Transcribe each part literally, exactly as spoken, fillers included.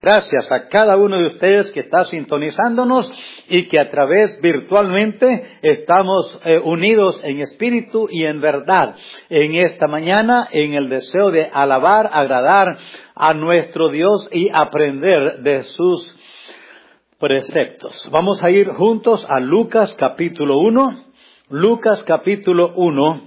Gracias a cada uno de ustedes que está sintonizándonos y que a través virtualmente estamos eh, unidos en espíritu y en verdad en esta mañana en el deseo de alabar, agradar a nuestro Dios y aprender de sus preceptos. Vamos a ir juntos a Lucas capítulo uno, Lucas capítulo uno.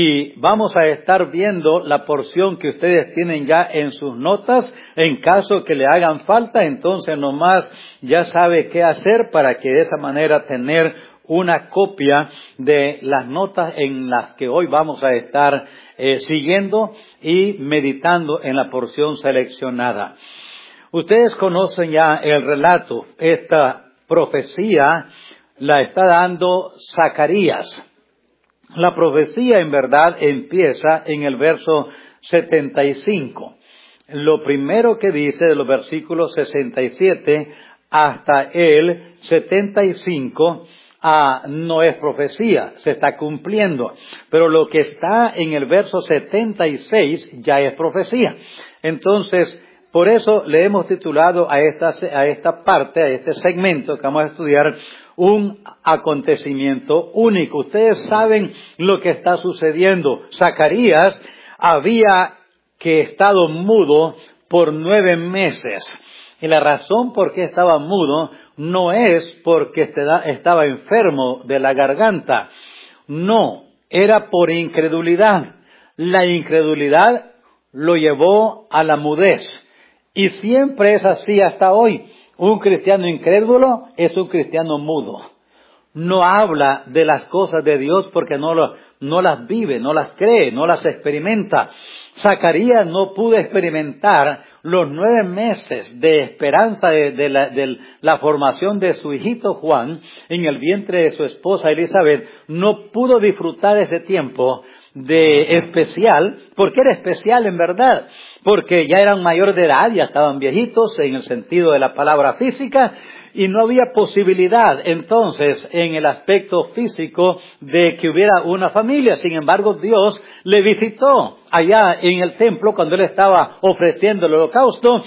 Y vamos a estar viendo la porción que ustedes tienen ya en sus notas. En caso que le hagan falta, entonces nomás ya sabe qué hacer para que de esa manera tener una copia de las notas en las que hoy vamos a estar eh, siguiendo y meditando en la porción seleccionada. Ustedes conocen ya el relato. Esta profecía la está dando Zacarías. La profecía en verdad empieza en el verso setenta y cinco. Lo primero que dice de los versículos sesenta y siete hasta el setenta y cinco ah, no es profecía, se está cumpliendo. Pero lo que está en el verso setenta y seis ya es profecía. Entonces, por eso le hemos titulado a esta, a esta parte, a este segmento que vamos a estudiar, un acontecimiento único. Ustedes saben lo que está sucediendo. Zacarías había que estado mudo por nueve meses. Y la razón por qué estaba mudo no es porque estaba enfermo de la garganta. No, era por incredulidad. La incredulidad lo llevó a la mudez. Y siempre es así hasta hoy. Un cristiano incrédulo es un cristiano mudo. No habla de las cosas de Dios porque no, lo, no las vive, no las cree, no las experimenta. Zacarías no pudo experimentar los nueve meses de esperanza de, de, la, de la formación de su hijito Juan en el vientre de su esposa Elizabeth. No pudo disfrutar ese tiempo de especial, porque era especial en verdad, porque ya eran mayores de edad, ya estaban viejitos en el sentido de la palabra física, y no había posibilidad entonces en el aspecto físico de que hubiera una familia. Sin embargo, Dios le visitó allá en el templo cuando él estaba ofreciendo el holocausto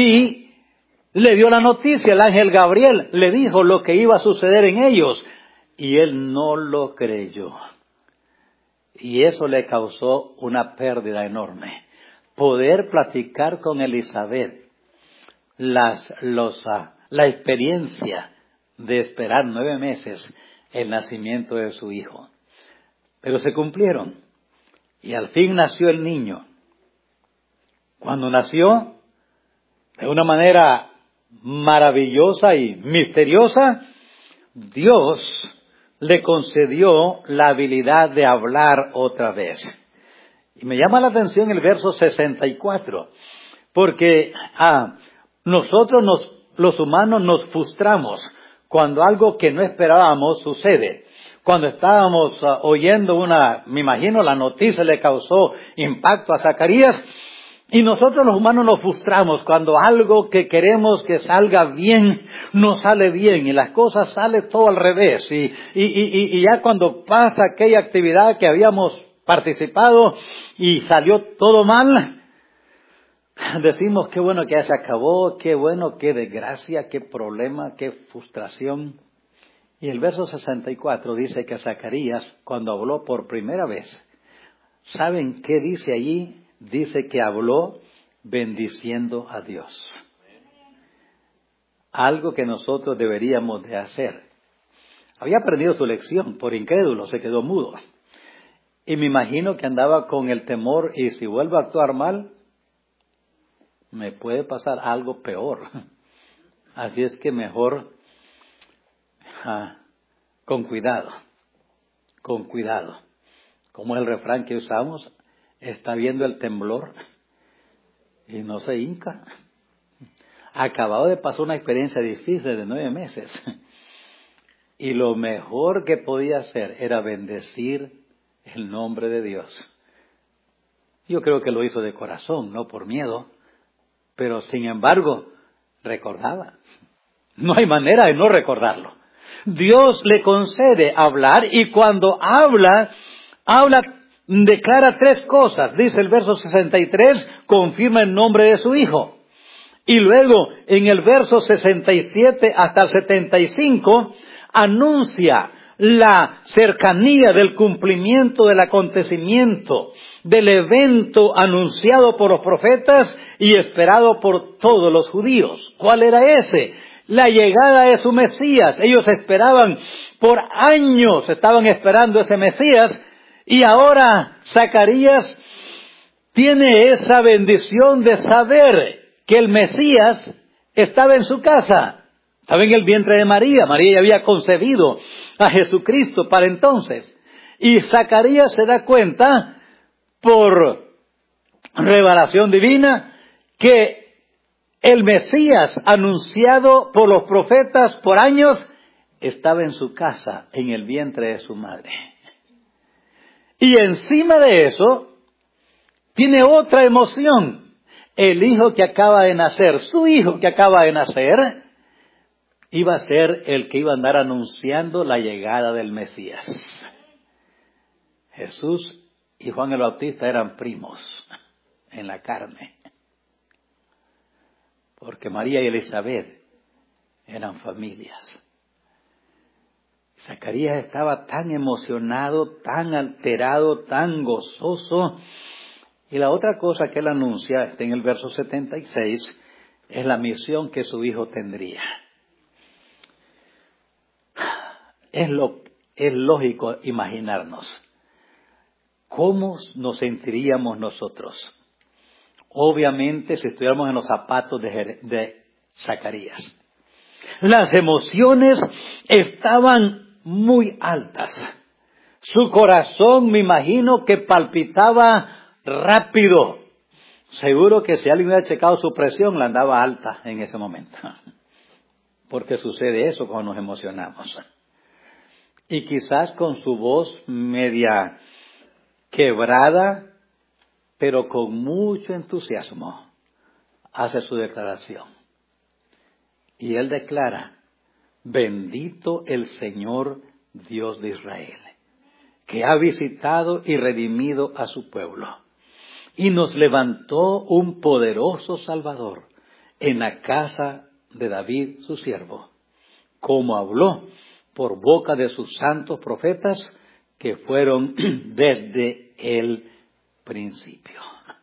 y le dio la noticia. El ángel Gabriel le dijo lo que iba a suceder en ellos y él no lo creyó. Y eso le causó una pérdida enorme. Poder platicar con Elizabeth, las, los, uh, la experiencia de esperar nueve meses el nacimiento de su hijo. Pero se cumplieron. Y al fin nació el niño. Cuando nació, de una manera maravillosa y misteriosa, Dios le concedió la habilidad de hablar otra vez. Y me llama la atención el verso sesenta y cuatro, porque ah, nosotros nos, los humanos nos frustramos cuando algo que no esperábamos sucede. Cuando estábamos uh, oyendo una, me imagino la noticia le causó impacto a Zacarías, y nosotros los humanos nos frustramos cuando algo que queremos que salga bien, no sale bien, y las cosas salen todo al revés. Y, y, y, y ya cuando pasa aquella actividad que habíamos participado y salió todo mal, decimos qué bueno que ya se acabó, qué bueno, qué desgracia, qué problema, qué frustración. Y el verso sesenta y cuatro dice que Zacarías, cuando habló por primera vez, ¿saben qué dice allí? Dice que habló bendiciendo a Dios. Algo que nosotros deberíamos de hacer. Había aprendido su lección, por incrédulo, se quedó mudo. Y me imagino que andaba con el temor, y si vuelvo a actuar mal, me puede pasar algo peor. Así es que mejor, ah, con cuidado, con cuidado. Como el refrán que usamos, está viendo el temblor y no se hinca. Acabado de pasar una experiencia difícil de nueve meses. Y lo mejor que podía hacer era bendecir el nombre de Dios. Yo creo que lo hizo de corazón, no por miedo. Pero sin embargo, recordaba. No hay manera de no recordarlo. Dios le concede hablar y cuando habla, habla, declara tres cosas. Dice el verso sesenta y tres, confirma el nombre de su hijo. Y luego, en el verso sesenta y siete hasta el setenta y cinco, anuncia la cercanía del cumplimiento del acontecimiento, del evento anunciado por los profetas y esperado por todos los judíos. ¿Cuál era ese? La llegada de su Mesías. Ellos esperaban por años, estaban esperando ese Mesías, y ahora Zacarías tiene esa bendición de saber que el Mesías estaba en su casa, estaba en el vientre de María. María ya había concebido a Jesucristo para entonces. Y Zacarías se da cuenta, por revelación divina, que el Mesías anunciado por los profetas por años estaba en su casa, en el vientre de su madre. Y encima de eso, tiene otra emoción. El hijo que acaba de nacer, su hijo que acaba de nacer, iba a ser el que iba a andar anunciando la llegada del Mesías. Jesús y Juan el Bautista eran primos en la carne, porque María y Elizabeth eran familias. Zacarías estaba tan emocionado, tan alterado, tan gozoso. Y la otra cosa que él anuncia, está en el verso setenta y seis, es la misión que su hijo tendría. Es, lo, es lógico imaginarnos cómo nos sentiríamos nosotros. Obviamente, si estuviéramos en los zapatos de, de Zacarías. Las emociones estaban muy altas. Su corazón, me imagino, que palpitaba rápido. Seguro que si alguien hubiera checado su presión, la andaba alta en ese momento. Porque sucede eso cuando nos emocionamos. Y quizás con su voz media quebrada, pero con mucho entusiasmo, hace su declaración. Y él declara: bendito el Señor Dios de Israel, que ha visitado y redimido a su pueblo, y nos levantó un poderoso Salvador en la casa de David su siervo, como habló por boca de sus santos profetas que fueron desde el principio.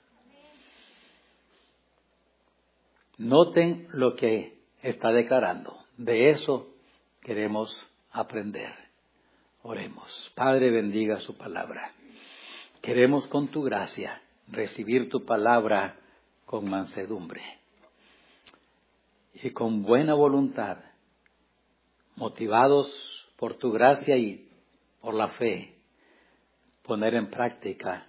Noten lo que está declarando. De eso queremos aprender. Oremos. Padre, bendiga su palabra. Queremos con tu gracia recibir tu palabra con mansedumbre y con buena voluntad, motivados por tu gracia y por la fe, poner en práctica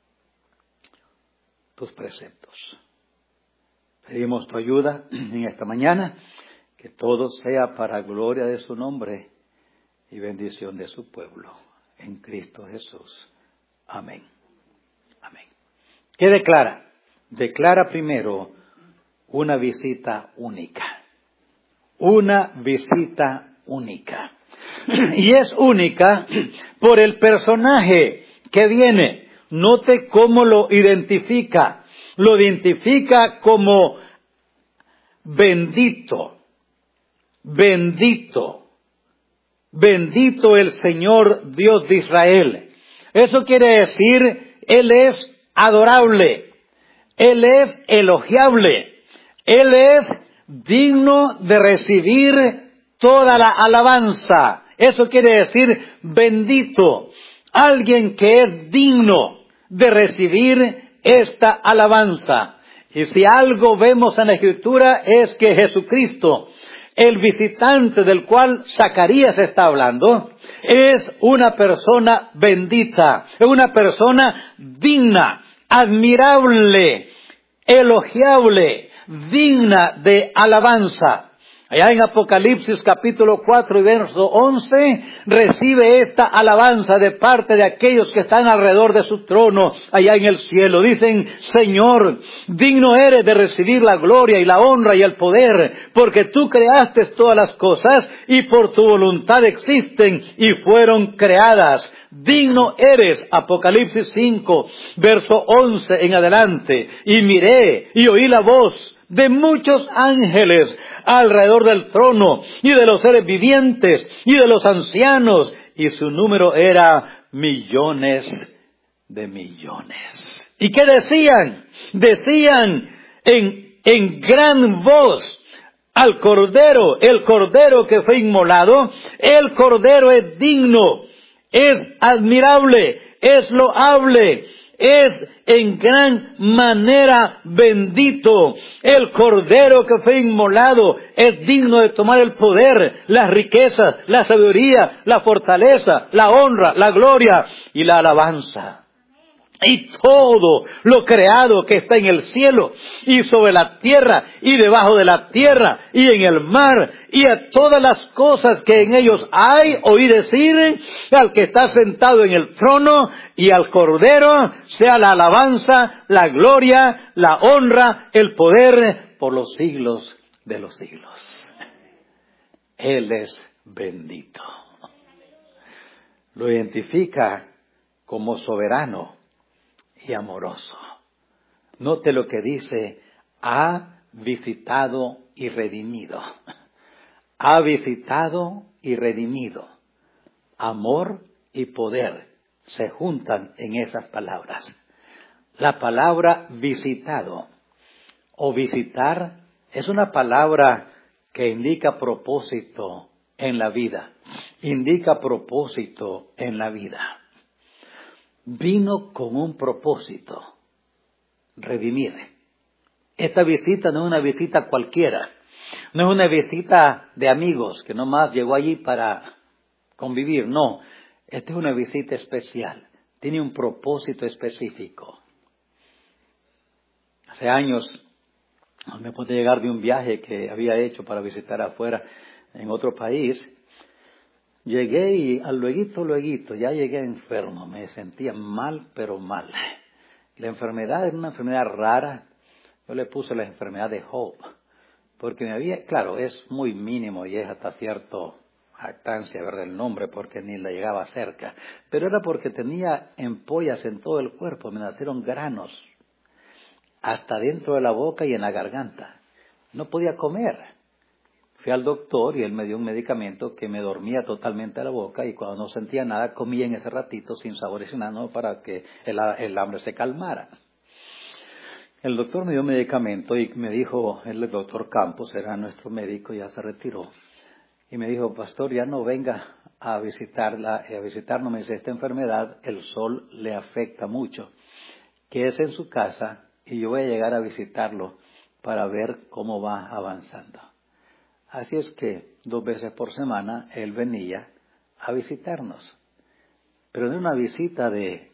tus preceptos. Pedimos tu ayuda en esta mañana, que todo sea para gloria de su nombre y bendición de su pueblo. En Cristo Jesús. Amén. Amén. ¿Qué declara? Declara primero una visita única. Una visita única. Y es única por el personaje que viene. Note cómo lo identifica. Lo identifica como bendito. Bendito. Bendito el Señor Dios de Israel. Eso quiere decir, Él es adorable. Él es elogiable. Él es digno de recibir toda la alabanza. Eso quiere decir bendito. Alguien que es digno de recibir esta alabanza. Y si algo vemos en la Escritura es que Jesucristo, el visitante del cual Zacarías está hablando, es una persona bendita, es una persona digna, admirable, elogiable, digna de alabanza. Allá en Apocalipsis capítulo cuatro y verso once, recibe esta alabanza de parte de aquellos que están alrededor de su trono, allá en el cielo. Dicen: Señor, digno eres de recibir la gloria y la honra y el poder, porque tú creaste todas las cosas y por tu voluntad existen y fueron creadas. Digno eres, Apocalipsis cinco, verso once en adelante. Y miré y oí la voz de muchos ángeles alrededor del trono, y de los seres vivientes, y de los ancianos, y su número era millones de millones. ¿Y qué decían? Decían en, en gran voz al Cordero, el Cordero que fue inmolado, el Cordero es digno, es admirable, es loable, es en gran manera bendito. El Cordero que fue inmolado es digno de tomar el poder, las riquezas, la sabiduría, la fortaleza, la honra, la gloria y la alabanza. Y todo lo creado que está en el cielo y sobre la tierra y debajo de la tierra y en el mar y a todas las cosas que en ellos hay, oí decir al que está sentado en el trono y al Cordero sea la alabanza, la gloria, la honra, el poder por los siglos de los siglos. Él es bendito. Lo identifica como soberano y amoroso. Note lo que dice: ha visitado y redimido. Ha visitado y redimido. Amor y poder se juntan en esas palabras. La palabra visitado o visitar es una palabra que indica propósito en la vida. Indica propósito en la vida. Vino con un propósito: redimir. Esta visita no es una visita cualquiera, no es una visita de amigos que nomás llegó allí para convivir, no. Esta es una visita especial, tiene un propósito específico. Hace años me pude llegar de un viaje que había hecho para visitar afuera en otro país. Llegué y al lueguito, lueguito, ya llegué enfermo, me sentía mal, pero mal. La enfermedad era una enfermedad rara, yo le puse la enfermedad de Job, porque me había, claro, es muy mínimo y es hasta cierto jactancia, ¿verdad?, el nombre, porque ni la llegaba cerca, pero era porque tenía ampollas en todo el cuerpo, me nacieron granos, hasta dentro de la boca y en la garganta, no podía comer. Fui al doctor y él me dio un medicamento que me dormía totalmente la boca y cuando no sentía nada comía en ese ratito sin sabor y sin nada, ¿no?, para que el, el hambre se calmara. El doctor me dio un medicamento y me dijo, el doctor Campos era nuestro médico, ya se retiró, y me dijo: pastor, ya no venga a visitarla, a visitarnos, me dice, esta enfermedad, el sol le afecta mucho, quédese en su casa y yo voy a llegar a visitarlo para ver cómo va avanzando. Así es que dos veces por semana él venía a visitarnos. Pero no una visita de,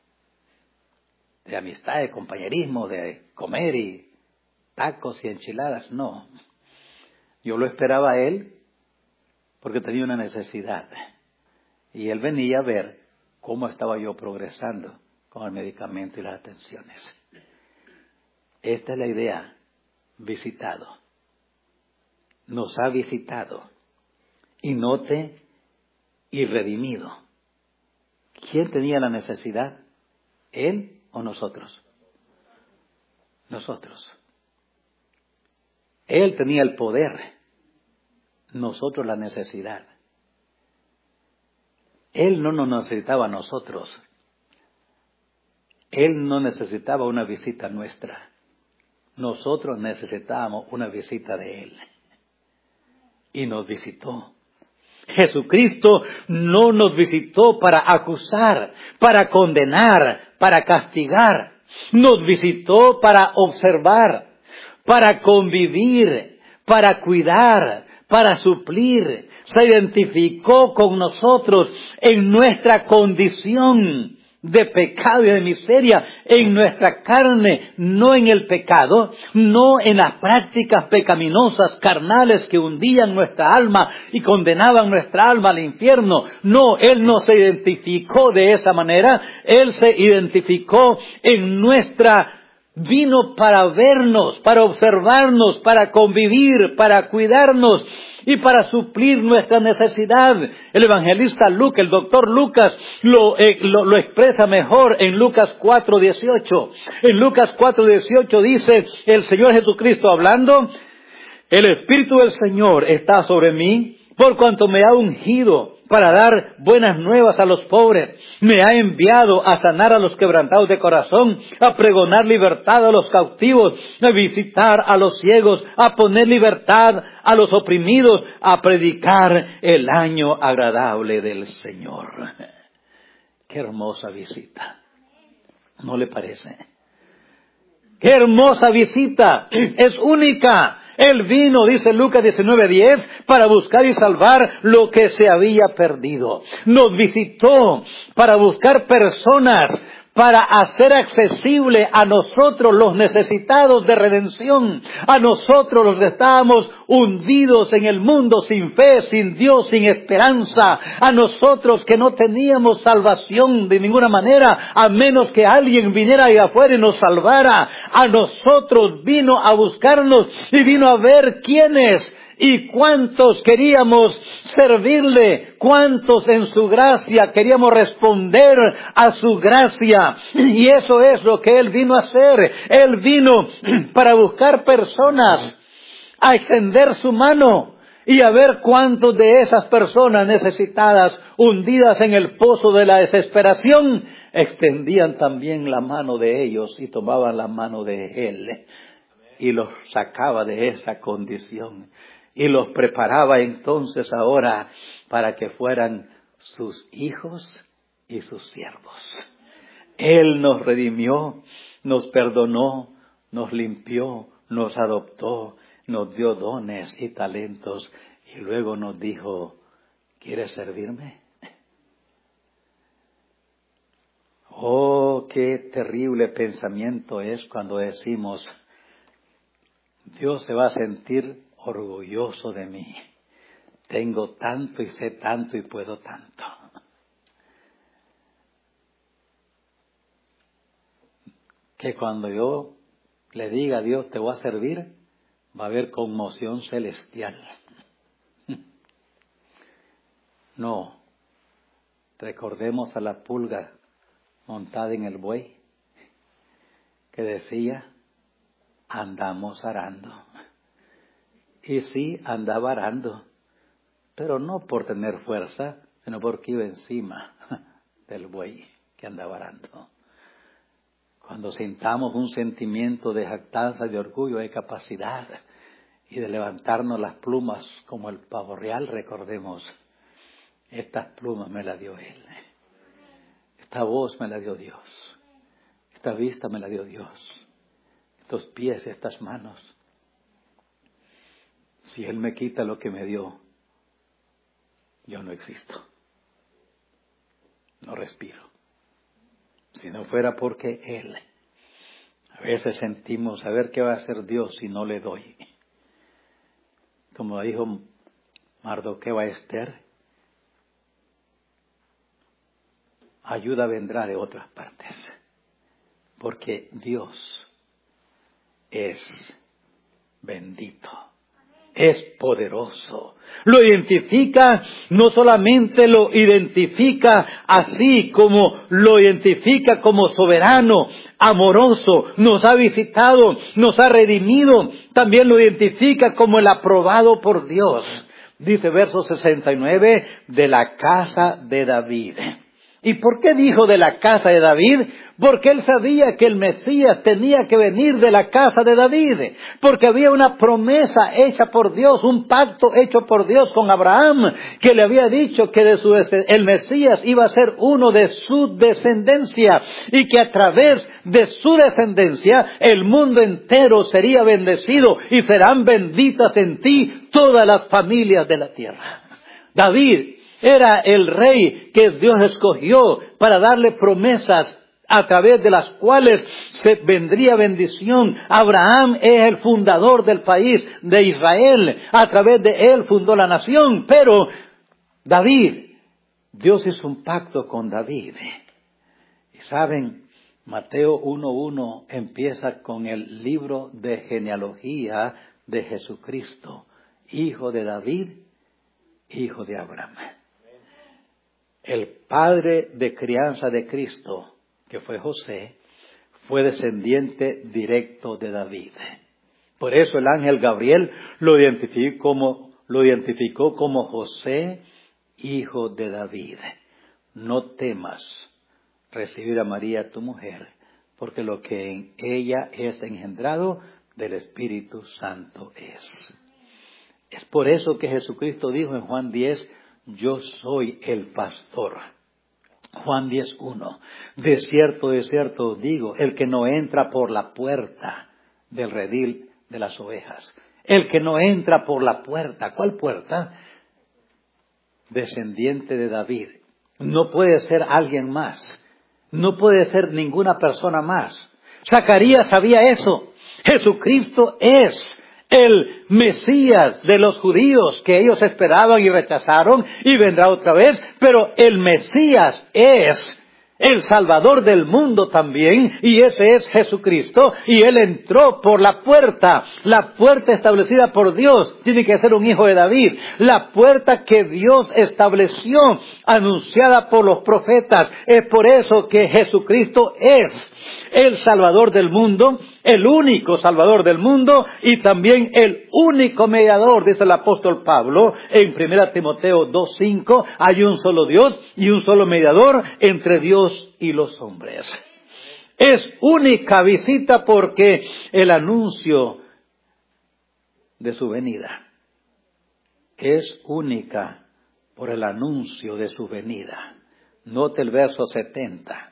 de amistad, de compañerismo, de comer y tacos y enchiladas, no. Yo lo esperaba a él porque tenía una necesidad. Y él venía a ver cómo estaba yo progresando con el medicamento y las atenciones. Esta es la idea: visitado. Nos ha visitado, y note, y redimido. ¿Quién tenía la necesidad? ¿Él o nosotros? Nosotros. Él tenía el poder, nosotros la necesidad. Él no nos necesitaba a nosotros. Él no necesitaba una visita nuestra. Nosotros necesitábamos una visita de Él. Y nos visitó. Jesucristo no nos visitó para acusar, para condenar, para castigar. Nos visitó para observar, para convivir, para cuidar, para suplir. Se identificó con nosotros en nuestra condición de pecado y de miseria, en nuestra carne, no en el pecado, no en las prácticas pecaminosas carnales que hundían nuestra alma y condenaban nuestra alma al infierno. No, Él no se identificó de esa manera, Él se identificó en nuestra, vino para vernos, para observarnos, para convivir, para cuidarnos. y para suplir nuestra necesidad. El evangelista Lucas, el doctor Lucas, lo, eh, lo, lo expresa mejor en Lucas cuatro dieciocho. En Lucas cuatro dieciocho dice el Señor Jesucristo hablando: el Espíritu del Señor está sobre mí, por cuanto me ha ungido para dar buenas nuevas a los pobres. Me ha enviado a sanar a los quebrantados de corazón, a pregonar libertad a los cautivos, a visitar a los ciegos, a poner libertad a los oprimidos, a predicar el año agradable del Señor. Qué hermosa visita, ¿no le parece? Qué hermosa visita, es única. Él vino, dice Lucas diecinueve diez, para buscar y salvar lo que se había perdido. Nos visitó para buscar personas, para hacer accesible a nosotros los necesitados de redención, a nosotros los que estábamos hundidos en el mundo sin fe, sin Dios, sin esperanza, a nosotros que no teníamos salvación de ninguna manera, a menos que alguien viniera ahí afuera y nos salvara. A nosotros vino a buscarnos y vino a ver quiénes y cuántos queríamos servirle, cuántos en su gracia queríamos responder a su gracia. Y eso es lo que Él vino a hacer. Él vino para buscar personas, a extender su mano y a ver cuántos de esas personas necesitadas, hundidas en el pozo de la desesperación, extendían también la mano de ellos y tomaban la mano de Él y los sacaba de esa condición. Y los preparaba entonces ahora para que fueran sus hijos y sus siervos. Él nos redimió, nos perdonó, nos limpió, nos adoptó, nos dio dones y talentos. Y luego nos dijo: ¿quieres servirme? Oh, qué terrible pensamiento es cuando decimos: Dios se va a sentir orgulloso de mí. Tengo tanto y sé tanto y puedo tanto. Que cuando yo le diga a Dios: te voy a servir, va a haber conmoción celestial. No. Recordemos a la pulga montada en el buey que decía: andamos arando. Y sí, andaba arando, pero no por tener fuerza, sino porque iba encima del buey que andaba arando. Cuando sintamos un sentimiento de jactanza, de orgullo, de capacidad y de levantarnos las plumas como el pavo real, recordemos: estas plumas me las dio Él. Esta voz me la dio Dios. Esta vista me la dio Dios. Estos pies, estas manos. Si Él me quita lo que me dio, yo no existo. No respiro. Si no fuera porque Él. A veces sentimos: a ver qué va a hacer Dios si no le doy. Como dijo Mardoqueo a Esther: ayuda vendrá de otras partes. Porque Dios es bendito. Es poderoso. Lo identifica, no solamente lo identifica así como lo identifica como soberano, amoroso, nos ha visitado, nos ha redimido, también lo identifica como el aprobado por Dios. Dice verso sesenta y nueve, de la casa de David. ¿Y por qué dijo de la casa de David? Porque él sabía que el Mesías tenía que venir de la casa de David. Porque había una promesa hecha por Dios, un pacto hecho por Dios con Abraham, que le había dicho que de su, el Mesías iba a ser uno de su descendencia. Y que a través de su descendencia el mundo entero sería bendecido y serán benditas en ti todas las familias de la tierra. David era el rey que Dios escogió para darle promesas a través de las cuales se vendría bendición. Abraham es el fundador del país de Israel. A través de él fundó la nación. Pero David, Dios hizo un pacto con David. Y saben, Mateo uno uno empieza con el libro de genealogía de Jesucristo. hijo de David, hijo de Abraham. El padre de crianza de Cristo, que fue José, fue descendiente directo de David. Por eso el ángel Gabriel lo identificó como, lo identificó como José, hijo de David. No temas recibir a María tu mujer, porque lo que en ella es engendrado del Espíritu Santo es. Es por eso que Jesucristo dijo en Juan diez, yo soy el pastor. Juan diez uno, de cierto, de cierto os digo, el que no entra por la puerta del redil de las ovejas, el que no entra por la puerta, ¿cuál puerta? Descendiente de David. No puede ser alguien más, no puede ser ninguna persona más. Zacarías sabía eso. Jesucristo es el Mesías de los judíos que ellos esperaban y rechazaron, y vendrá otra vez, pero el Mesías es el Salvador del mundo también, y ese es Jesucristo, y Él entró por la puerta, la puerta establecida por Dios, tiene que ser un hijo de David, la puerta que Dios estableció, anunciada por los profetas. Es por eso que Jesucristo es el Salvador del mundo, el único Salvador del mundo, y también el único mediador, dice el apóstol Pablo, en primera Timoteo dos cinco, hay un solo Dios y un solo mediador entre Dios y los hombres. Es única visita porque el anuncio de su venida es única por el anuncio de su venida. Note el verso setenta.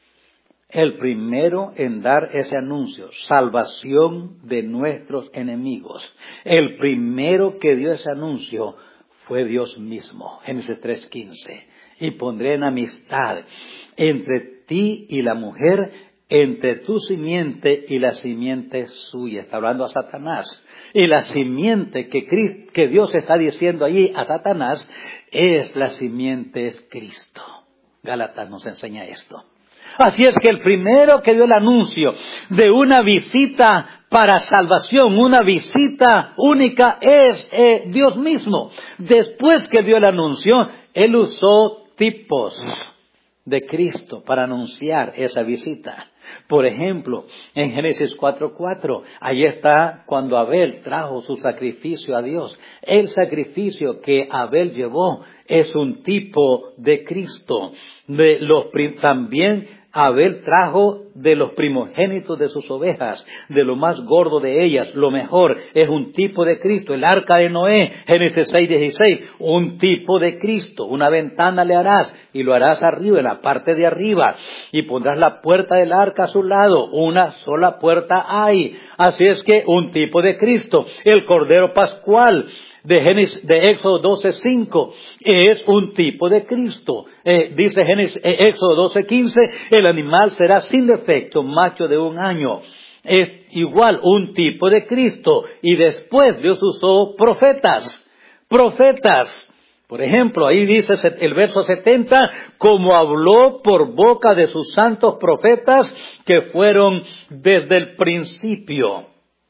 El primero en dar ese anuncio, salvación de nuestros enemigos. El primero que dio ese anuncio fue Dios mismo. Génesis tres quince. Y pondré en amistad entre ti y la mujer, entre tu simiente y la simiente suya. Está hablando a Satanás. Y la simiente que, Cristo, que Dios está diciendo allí a Satanás es la simiente es Cristo. Gálatas nos enseña esto. Así es que el primero que dio el anuncio de una visita para salvación, una visita única, es eh, Dios mismo. Después que dio el anuncio, Él usó tipos de Cristo para anunciar esa visita. Por ejemplo, en Génesis cuatro cuatro, ahí está cuando Abel trajo su sacrificio a Dios. El sacrificio que Abel llevó es un tipo de Cristo. De los, también Abel trajo de los primogénitos de sus ovejas, de lo más gordo de ellas, lo mejor, es un tipo de Cristo. El arca de Noé, Génesis seis dieciséis, un tipo de Cristo. Una ventana le harás y lo harás arriba, en la parte de arriba, y pondrás la puerta del arca a su lado. Una sola puerta hay. Así es que un tipo de Cristo. El Cordero Pascual de, Génesis, de Éxodo doce cinco es un tipo de Cristo. Eh, dice Génesis, eh, Éxodo doce quince, el animal será sin defecto, macho de un año. Es igual un tipo de Cristo. Y después Dios usó profetas. Profetas. Por ejemplo, ahí dice el verso setenta, como habló por boca de sus santos profetas que fueron desde el principio.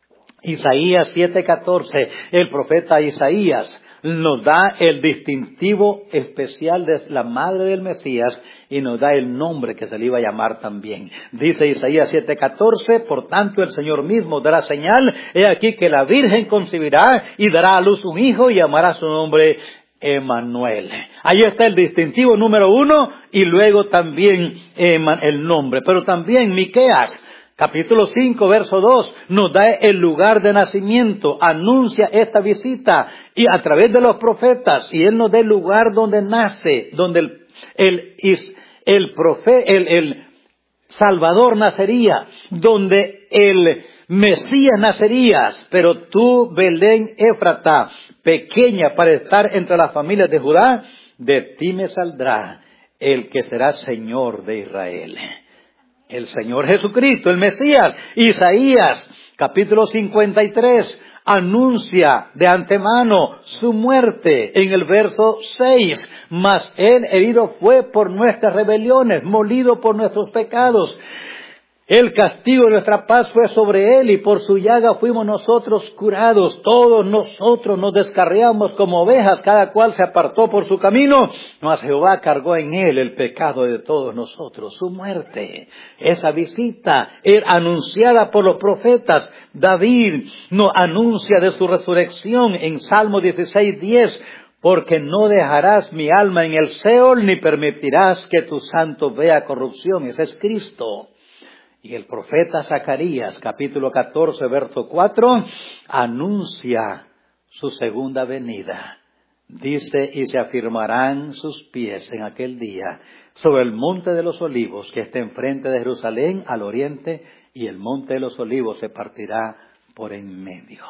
Isaías siete catorce, el profeta Isaías nos da el distintivo especial de la madre del Mesías y nos da el nombre que se le iba a llamar también. Dice Isaías siete catorce, por tanto el Señor mismo dará señal, he aquí que la Virgen concebirá y dará a luz un hijo y llamará su nombre Emmanuel. Ahí está el distintivo número uno y luego también el nombre. Pero también Miqueas capítulo cinco, verso dos, nos da el lugar de nacimiento, anuncia esta visita, y a través de los profetas, y Él nos da el lugar donde nace, donde el, el, el, profe, el, el Salvador nacería, donde el Mesías nacerías. Pero tú, Belén Éfrata, pequeña para estar entre las familias de Judá, de ti me saldrá el que será Señor de Israel. El Señor Jesucristo, el Mesías. Isaías, capítulo cincuenta y tres, anuncia de antemano su muerte en el verso seis. Mas Él herido fue por nuestras rebeliones, molido por nuestros pecados. El castigo de nuestra paz fue sobre él y por su llaga fuimos nosotros curados. Todos nosotros nos descarriamos como ovejas, cada cual se apartó por su camino. Mas Jehová cargó en él el pecado de todos nosotros, su muerte. Esa visita era anunciada por los profetas. David nos anuncia de su resurrección en Salmo dieciséis diez. Porque no dejarás mi alma en el Seol, ni permitirás que tu santo vea corrupción. Ese es Cristo. Y el profeta Zacarías, capítulo catorce, verso cuatro, anuncia su segunda venida. Dice, y se afirmarán sus pies en aquel día sobre el monte de los olivos que está enfrente de Jerusalén al oriente, y el monte de los olivos se partirá por en medio.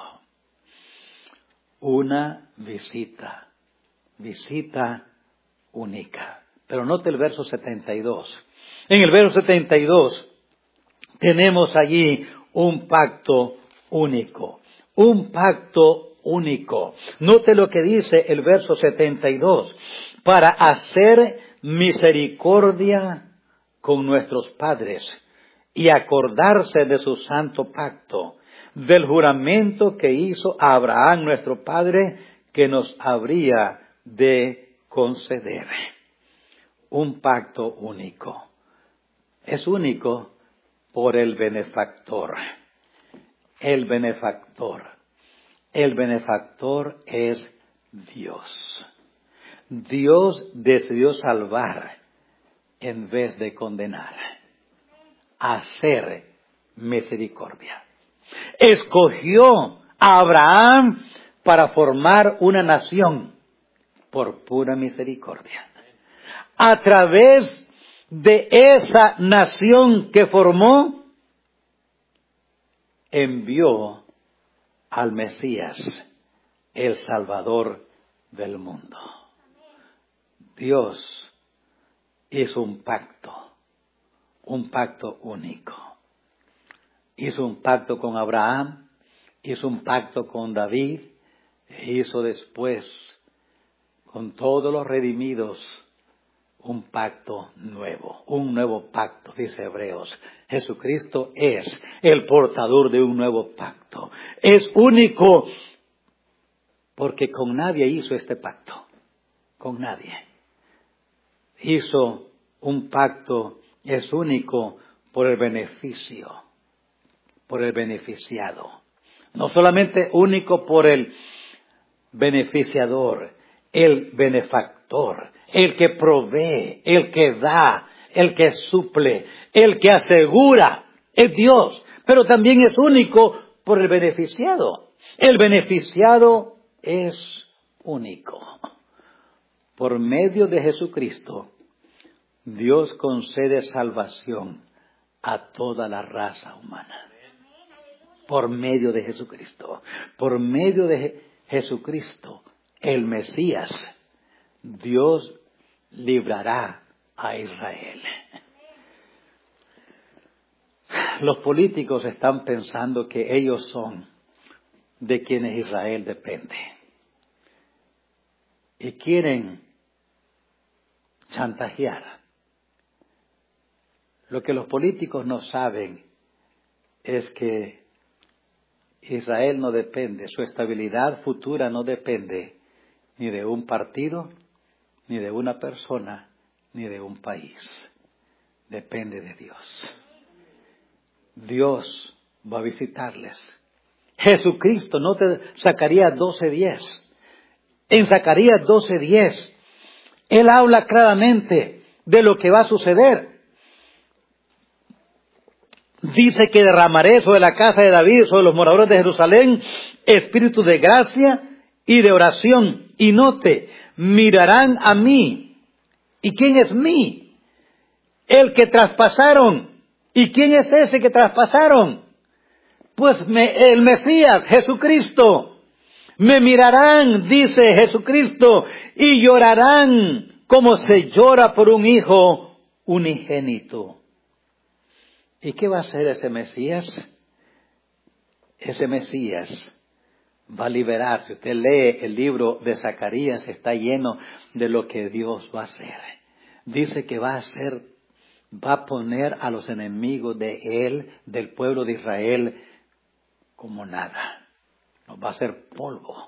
Una visita, visita única. Pero note el verso setenta y dos. En el verso setenta y dos, tenemos allí un pacto único, un pacto único. Note lo que dice el verso setenta y dos. Para hacer misericordia con nuestros padres y acordarse de su santo pacto, del juramento que hizo a Abraham nuestro padre, que nos habría de conceder. Un pacto único. Es único por el benefactor. El benefactor. El benefactor es Dios. Dios decidió salvar en vez de condenar. Hacer misericordia. Escogió a Abraham para formar una nación por pura misericordia. A través de esa nación que formó, envió al Mesías, el Salvador del mundo. Dios hizo un pacto, un pacto único. Hizo un pacto con Abraham, hizo un pacto con David, e hizo después con todos los redimidos un pacto nuevo, un nuevo pacto, dice Hebreos. Jesucristo es el portador de un nuevo pacto. Es único porque con nadie hizo este pacto, con nadie. Hizo un pacto, es único por el beneficio, por el beneficiado. No solamente único por el beneficiador, el benefactor, el que provee, el que da, el que suple, el que asegura, es Dios. Pero también es único por el beneficiado. El beneficiado es único. Por medio de Jesucristo, Dios concede salvación a toda la raza humana. Por medio de Jesucristo. Por medio de Jesucristo, el Mesías, Dios librará a Israel. Los políticos están pensando que ellos son de quienes Israel depende. Y quieren chantajear. Lo que los políticos no saben es que Israel no depende, su estabilidad futura no depende ni de un partido, ni de una persona, ni de un país. Depende de Dios. Dios va a visitarles. Jesucristo, no te Zacarías doce diez. En Zacarías doce diez, Él habla claramente de lo que va a suceder. Dice que derramaré sobre la casa de David, sobre los moradores de Jerusalén, espíritu de gracia y de oración. Y note, mirarán a mí. ¿Y quién es mí? El que traspasaron. ¿Y quién es ese que traspasaron? Pues me, el Mesías, Jesucristo. Me mirarán, dice Jesucristo, y llorarán como se llora por un hijo unigénito. ¿Y qué va a hacer ese Mesías? Ese Mesías va a liberar. Si usted lee el libro de Zacarías, está lleno de lo que Dios va a hacer. Dice que va a ser va a poner a los enemigos de Él, del pueblo de Israel, como nada. Nos va a hacer polvo.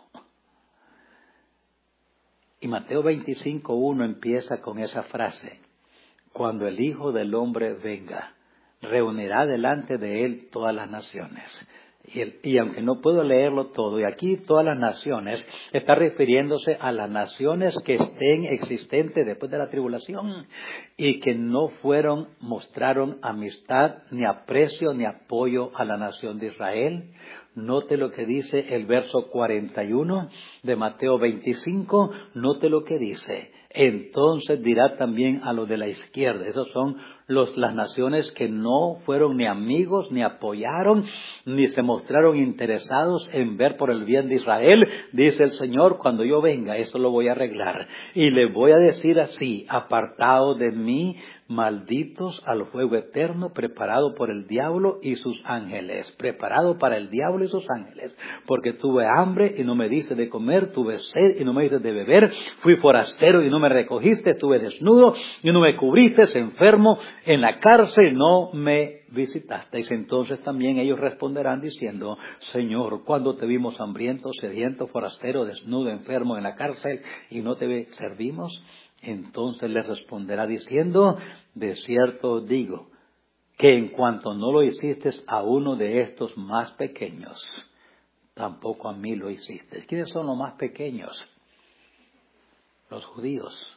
Y Mateo veinticinco uno empieza con esa frase: cuando el Hijo del Hombre venga, reunirá delante de Él todas las naciones. Y, el, y aunque no puedo leerlo todo, y aquí todas las naciones, está refiriéndose a las naciones que estén existentes después de la tribulación y que no fueron, mostraron amistad, ni aprecio, ni apoyo a la nación de Israel. Note lo que dice el verso cuarenta y uno de Mateo veinticinco, note lo que dice: entonces dirá también a los de la izquierda. Esos son los, las naciones que no fueron ni amigos, ni apoyaron, ni se mostraron interesados en ver por el bien de Israel. Dice el Señor: cuando yo venga, eso lo voy a arreglar. Y les voy a decir así: apartados de mí, malditos, al fuego eterno preparado por el diablo y sus ángeles. Preparado para el diablo y sus ángeles. Porque tuve hambre y no me diste de comer, tuve sed y no me diste de beber, fui forastero y no me recogiste, estuve desnudo y no me cubriste, enfermo, en la cárcel y no me visitasteis. Entonces también ellos responderán diciendo: Señor, ¿cuándo te vimos hambriento, sediento, forastero, desnudo, enfermo, en la cárcel y no te servimos? Entonces les responderá diciendo: de cierto digo, que en cuanto no lo hiciste a uno de estos más pequeños, tampoco a mí lo hiciste. ¿Quiénes son los más pequeños? Los judíos.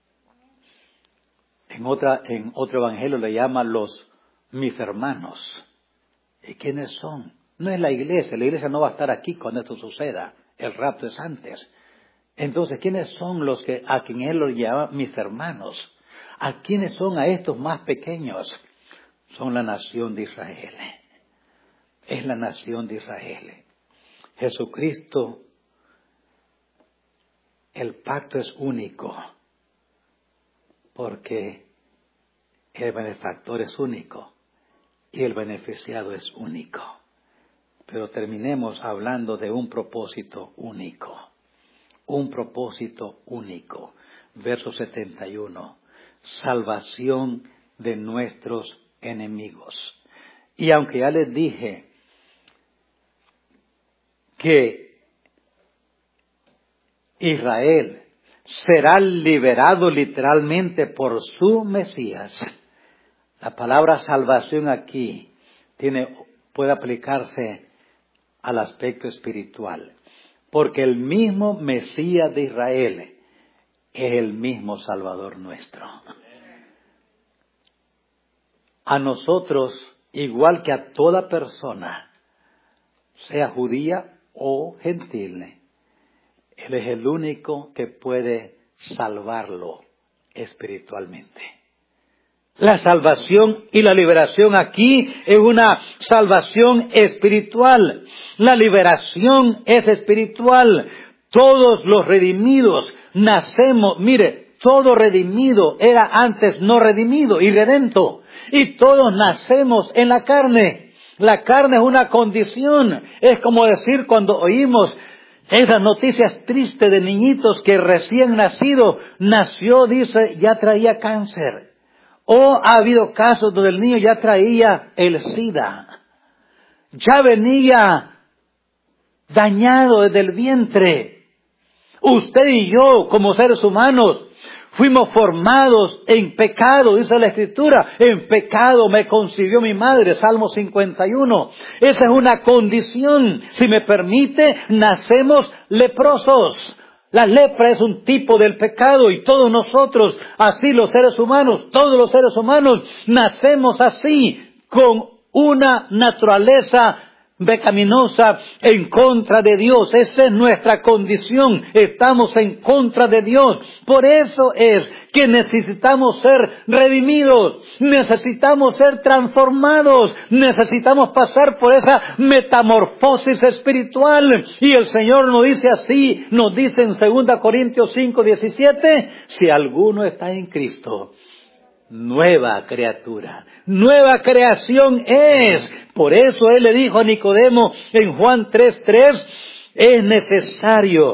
En otra, en otro evangelio le llama los mis hermanos. ¿Y quiénes son? No es la iglesia. La iglesia no va a estar aquí cuando esto suceda. El rapto es antes. Entonces, ¿quiénes son los que a quien él los llama mis hermanos? ¿A quiénes son a estos más pequeños? Son la nación de Israel. Es la nación de Israel. Jesucristo, el pacto es único, porque el benefactor es único y el beneficiado es único. Pero terminemos hablando de un propósito único. Un propósito único. Verso setenta y uno. Salvación de nuestros enemigos. Y aunque ya les dije que Israel será liberado literalmente por su Mesías, la palabra salvación aquí tiene, puede aplicarse al aspecto espiritual. Porque el mismo Mesías de Israel es el mismo Salvador nuestro. A nosotros, igual que a toda persona, sea judía o gentil, Él es el único que puede salvarlo espiritualmente. La salvación y la liberación aquí es una salvación espiritual. La liberación es espiritual. Todos los redimidos nacemos, mire, todo redimido era antes no redimido y redento. Y todos nacemos en la carne. La carne es una condición. Es como decir cuando oímos esas noticias tristes de niñitos que recién nacido nació, dice, ya traía cáncer. O ha habido casos donde el niño ya traía el SIDA. Ya venía dañado desde el vientre. Usted y yo, como seres humanos, fuimos formados en pecado, dice la Escritura. En pecado me concibió mi madre, Salmo cincuenta y uno. Esa es una condición. Si me permite, nacemos leprosos. La lepra es un tipo del pecado y todos nosotros, así los seres humanos, todos los seres humanos, nacemos así, con una naturaleza pecaminosa en contra de Dios. Esa es nuestra condición. Estamos en contra de Dios. Por eso es que necesitamos ser redimidos. Necesitamos ser transformados. Necesitamos pasar por esa metamorfosis espiritual. Y el Señor nos dice así, nos dice en segunda Corintios cinco diecisiete, si alguno está en Cristo, nueva criatura, nueva creación es. Por eso Él le dijo a Nicodemo en Juan tres tres, es necesario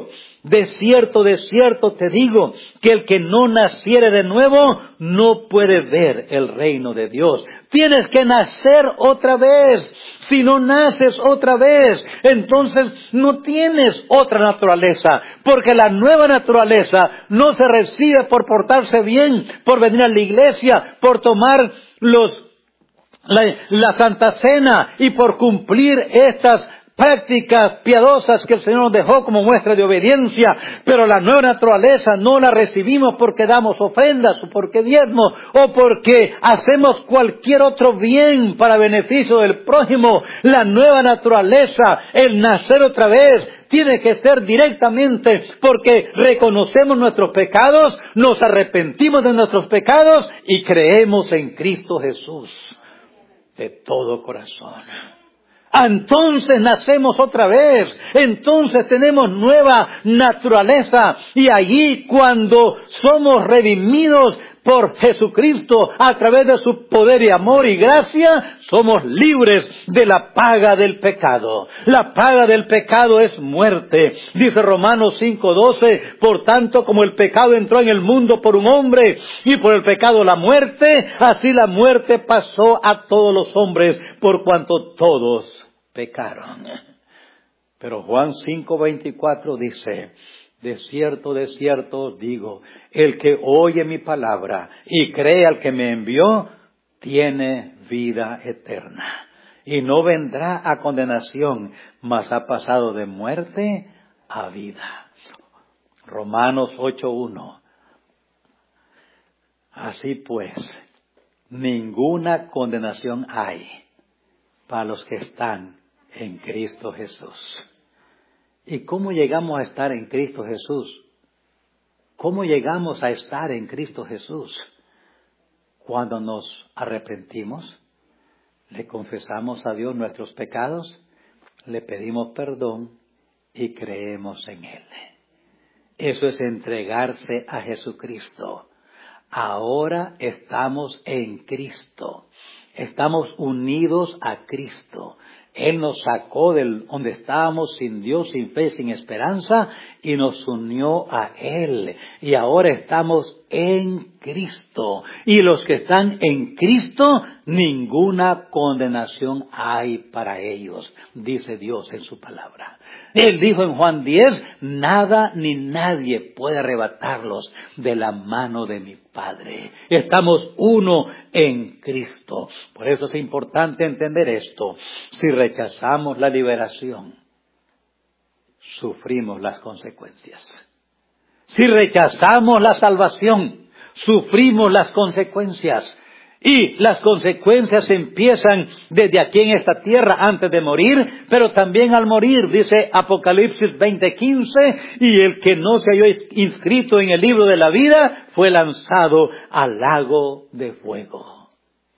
De cierto, de cierto te digo, que el que no naciere de nuevo, no puede ver el reino de Dios. Tienes que nacer otra vez. Si no naces otra vez, entonces no tienes otra naturaleza, porque la nueva naturaleza no se recibe por portarse bien, por venir a la iglesia, por tomar los la, la Santa Cena y por cumplir estas prácticas piadosas que el Señor nos dejó como muestra de obediencia, pero la nueva naturaleza no la recibimos porque damos ofrendas o porque diezmos o porque hacemos cualquier otro bien para beneficio del prójimo. La nueva naturaleza, el nacer otra vez, tiene que ser directamente porque reconocemos nuestros pecados, nos arrepentimos de nuestros pecados y creemos en Cristo Jesús de todo corazón. Entonces nacemos otra vez, entonces tenemos nueva naturaleza y allí cuando somos redimidos por Jesucristo a través de su poder y amor y gracia, somos libres de la paga del pecado. La paga del pecado es muerte. Dice Romanos cinco doce, por tanto como el pecado entró en el mundo por un hombre y por el pecado la muerte, así la muerte pasó a todos los hombres por cuanto todos pecaron. Pero Juan cinco veinticuatro dice, de cierto, de cierto os digo, el que oye mi palabra y cree al que me envió, tiene vida eterna. Y no vendrá a condenación, mas ha pasado de muerte a vida. Romanos ocho uno. Así pues, ninguna condenación hay para los que están en Cristo Jesús. ¿Y cómo llegamos a estar en Cristo Jesús? ¿Cómo llegamos a estar en Cristo Jesús? Cuando nos arrepentimos, le confesamos a Dios nuestros pecados, le pedimos perdón y creemos en Él. Eso es entregarse a Jesucristo. Ahora estamos en Cristo. Estamos unidos a Cristo. Él nos sacó de donde estábamos sin Dios, sin fe, sin esperanza y nos unió a Él. Y ahora estamos en Cristo. Y los que están en Cristo, ninguna condenación hay para ellos, dice Dios en su palabra. Él dijo en Juan diez, nada ni nadie puede arrebatarlos de la mano de mi Padre. Estamos uno en Cristo. Por eso es importante entender esto. Si rechazamos la liberación, sufrimos las consecuencias. Si rechazamos la salvación, sufrimos las consecuencias. Y las consecuencias empiezan desde aquí en esta tierra antes de morir, pero también al morir, dice Apocalipsis veinte quince, y el que no se halló inscrito en el libro de la vida fue lanzado al lago de fuego.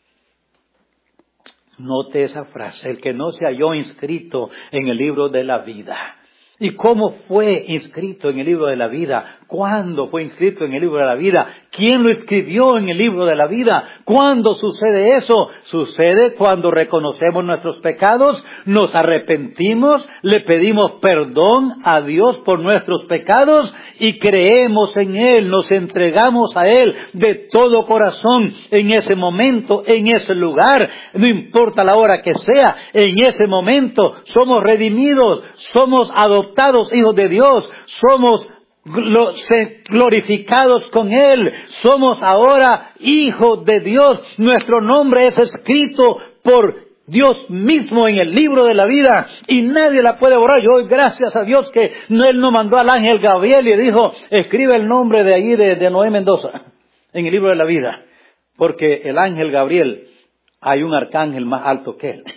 Note esa frase, el que no se halló inscrito en el libro de la vida. ¿Y cómo fue inscrito en el libro de la vida? ¿Cuándo fue inscrito en el libro de la vida? ¿Quién lo escribió en el libro de la vida? ¿Cuándo sucede eso? Sucede cuando reconocemos nuestros pecados, nos arrepentimos, le pedimos perdón a Dios por nuestros pecados y creemos en Él, nos entregamos a Él de todo corazón en ese momento, en ese lugar, no importa la hora que sea, en ese momento somos redimidos, somos adoptados hijos de Dios, somos glorificados con Él, somos ahora hijos de Dios, nuestro nombre es escrito por Dios mismo en el libro de la vida y nadie la puede borrar. Yo doy gracias a Dios que Él no mandó al ángel Gabriel y dijo, escribe el nombre de allí de, de Noé Mendoza en el libro de la vida, porque el ángel Gabriel, hay un arcángel más alto que él.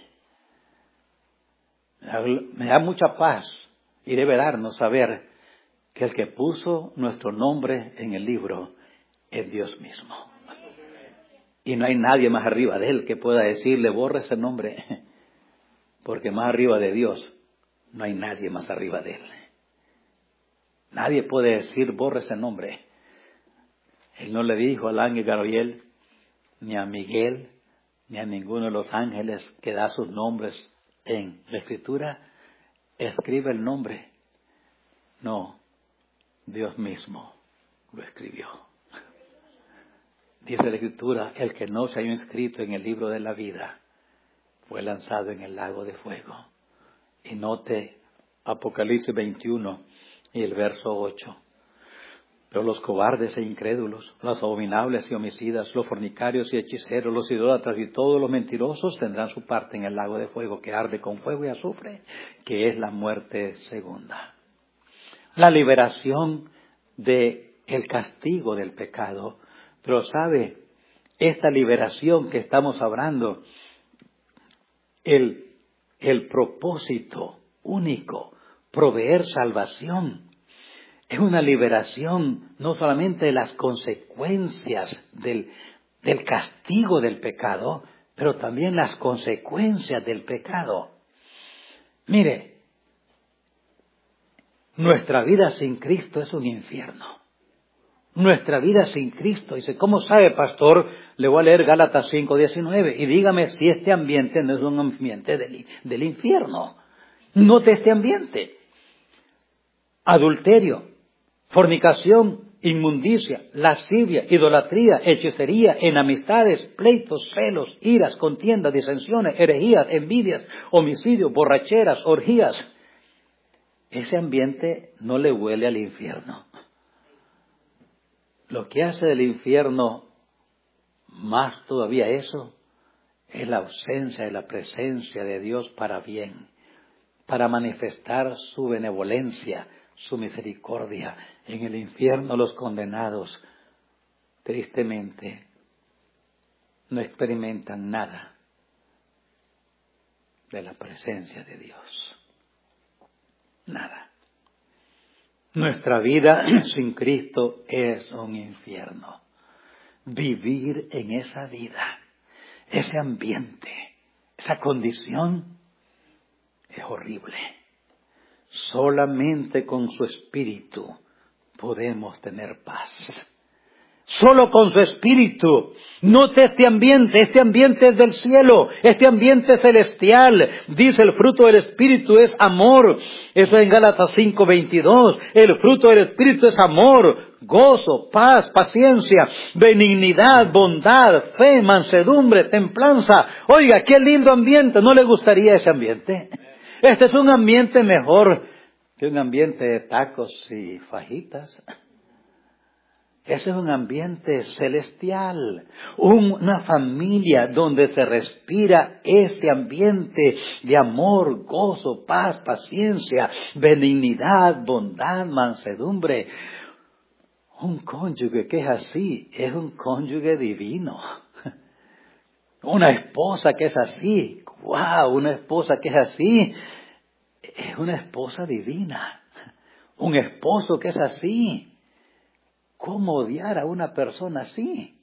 Me da mucha paz y debe darnos saber que el que puso nuestro nombre en el libro es Dios mismo. Y no hay nadie más arriba de Él que pueda decirle, borra ese nombre. Porque más arriba de Dios, no hay nadie más arriba de Él. Nadie puede decir, borra ese nombre. Él no le dijo al ángel Gabriel, ni a Miguel, ni a ninguno de los ángeles que da sus nombres en la Escritura, escribe el nombre. No. Dios mismo lo escribió. Dice la Escritura, el que no se haya inscrito en el libro de la vida fue lanzado en el lago de fuego. Y note Apocalipsis veintiuno y el verso ocho. Pero los cobardes e incrédulos, los abominables y homicidas, los fornicarios y hechiceros, los idólatras y todos los mentirosos tendrán su parte en el lago de fuego que arde con fuego y azufre, que es la muerte segunda. La liberación de el castigo del pecado. Pero sabe, esta liberación que estamos hablando, el, el propósito único, proveer salvación, es una liberación no solamente de las consecuencias del, del castigo del pecado, pero también las consecuencias del pecado. Mire, nuestra vida sin Cristo es un infierno. Nuestra vida sin Cristo. Dice, ¿cómo sabe, pastor? Le voy a leer Gálatas cinco diecinueve. Y dígame si este ambiente no es un ambiente del, del infierno. Note este ambiente. Adulterio, fornicación, inmundicia, lascivia, idolatría, hechicería, enemistades, pleitos, celos, iras, contiendas, disensiones, herejías, envidias, homicidios, borracheras, orgías. Ese ambiente no le huele al infierno. Lo que hace del infierno más todavía eso es la ausencia de la presencia de Dios para bien, para manifestar su benevolencia, su misericordia. En el infierno los condenados, tristemente, no experimentan nada de la presencia de Dios. Nada. Nuestra vida sin Cristo es un infierno. Vivir en esa vida, ese ambiente, esa condición es horrible. Solamente con su Espíritu podemos tener paz. Solo con su Espíritu. Note este ambiente, este ambiente es del cielo, este ambiente es celestial. Dice el fruto del Espíritu es amor. Eso en Gálatas cinco veintidós. El fruto del Espíritu es amor, gozo, paz, paciencia, benignidad, bondad, fe, mansedumbre, templanza. Oiga, qué lindo ambiente. ¿No le gustaría ese ambiente? Este es un ambiente mejor que un ambiente de tacos y fajitas. Ese es un ambiente celestial, un, una familia donde se respira ese ambiente de amor, gozo, paz, paciencia, benignidad, bondad, mansedumbre. Un cónyuge que es así es un cónyuge divino. Una esposa que es así, wow, una esposa que es así, es una esposa divina. Un esposo que es así. ¿Cómo odiar a una persona así?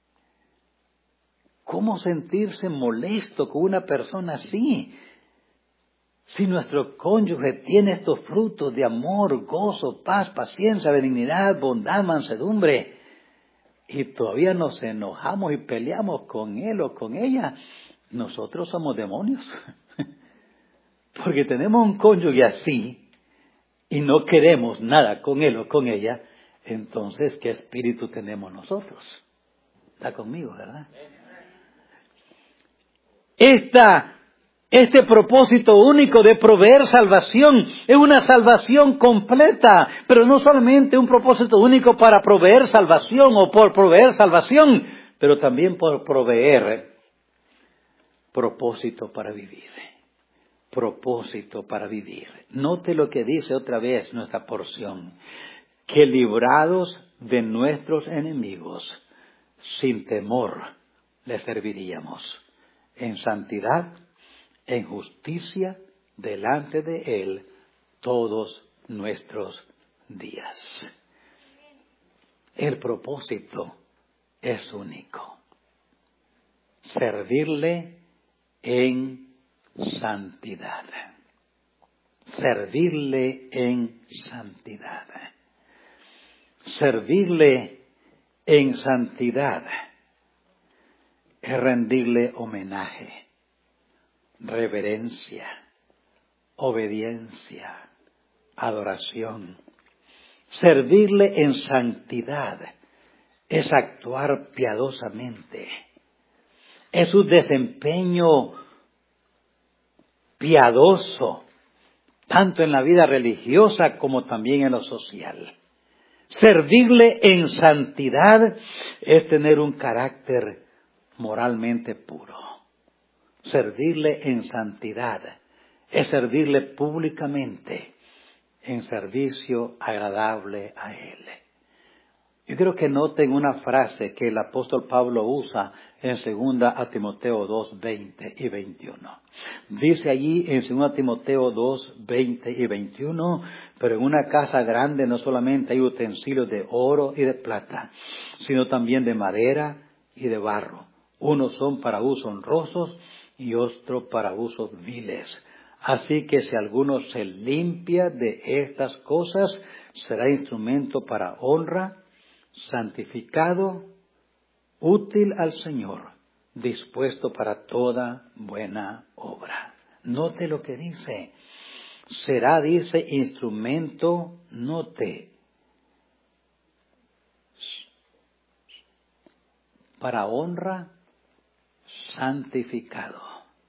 ¿Cómo sentirse molesto con una persona así? Si nuestro cónyuge tiene estos frutos de amor, gozo, paz, paciencia, benignidad, bondad, mansedumbre, y todavía nos enojamos y peleamos con él o con ella, nosotros somos demonios. Porque tenemos un cónyuge así y no queremos nada con él o con ella. Entonces, ¿qué espíritu tenemos nosotros? Está conmigo, ¿verdad? Esta, este propósito único de proveer salvación es una salvación completa, pero no solamente un propósito único para proveer salvación o por proveer salvación, pero también por proveer propósito para vivir. Propósito para vivir. Note lo que dice otra vez nuestra porción. Que librados de nuestros enemigos, sin temor, les serviríamos en santidad, en justicia, delante de Él, todos nuestros días. El propósito es único. Servirle en santidad. Servirle en santidad. Servirle en santidad es rendirle homenaje, reverencia, obediencia, adoración, Servirle en santidad es actuar piadosamente. Es un desempeño piadoso, tanto en la vida religiosa como también en lo social. Servirle en santidad es tener un carácter moralmente puro. Servirle en santidad es servirle públicamente en servicio agradable a Él. Yo creo que noten una frase que el apóstol Pablo usa en segunda a Timoteo dos, veinte y veintiuno. Dice allí en segunda Timoteo dos, veinte y veintiuno, pero en una casa grande no solamente hay utensilios de oro y de plata, sino también de madera y de barro. Unos son para usos honrosos y otros para usos viles. Así que si alguno se limpia de estas cosas, será instrumento para honra, santificado, útil al Señor, dispuesto para toda buena obra. Note lo que dice. Será, dice, instrumento, note, para honra, santificado.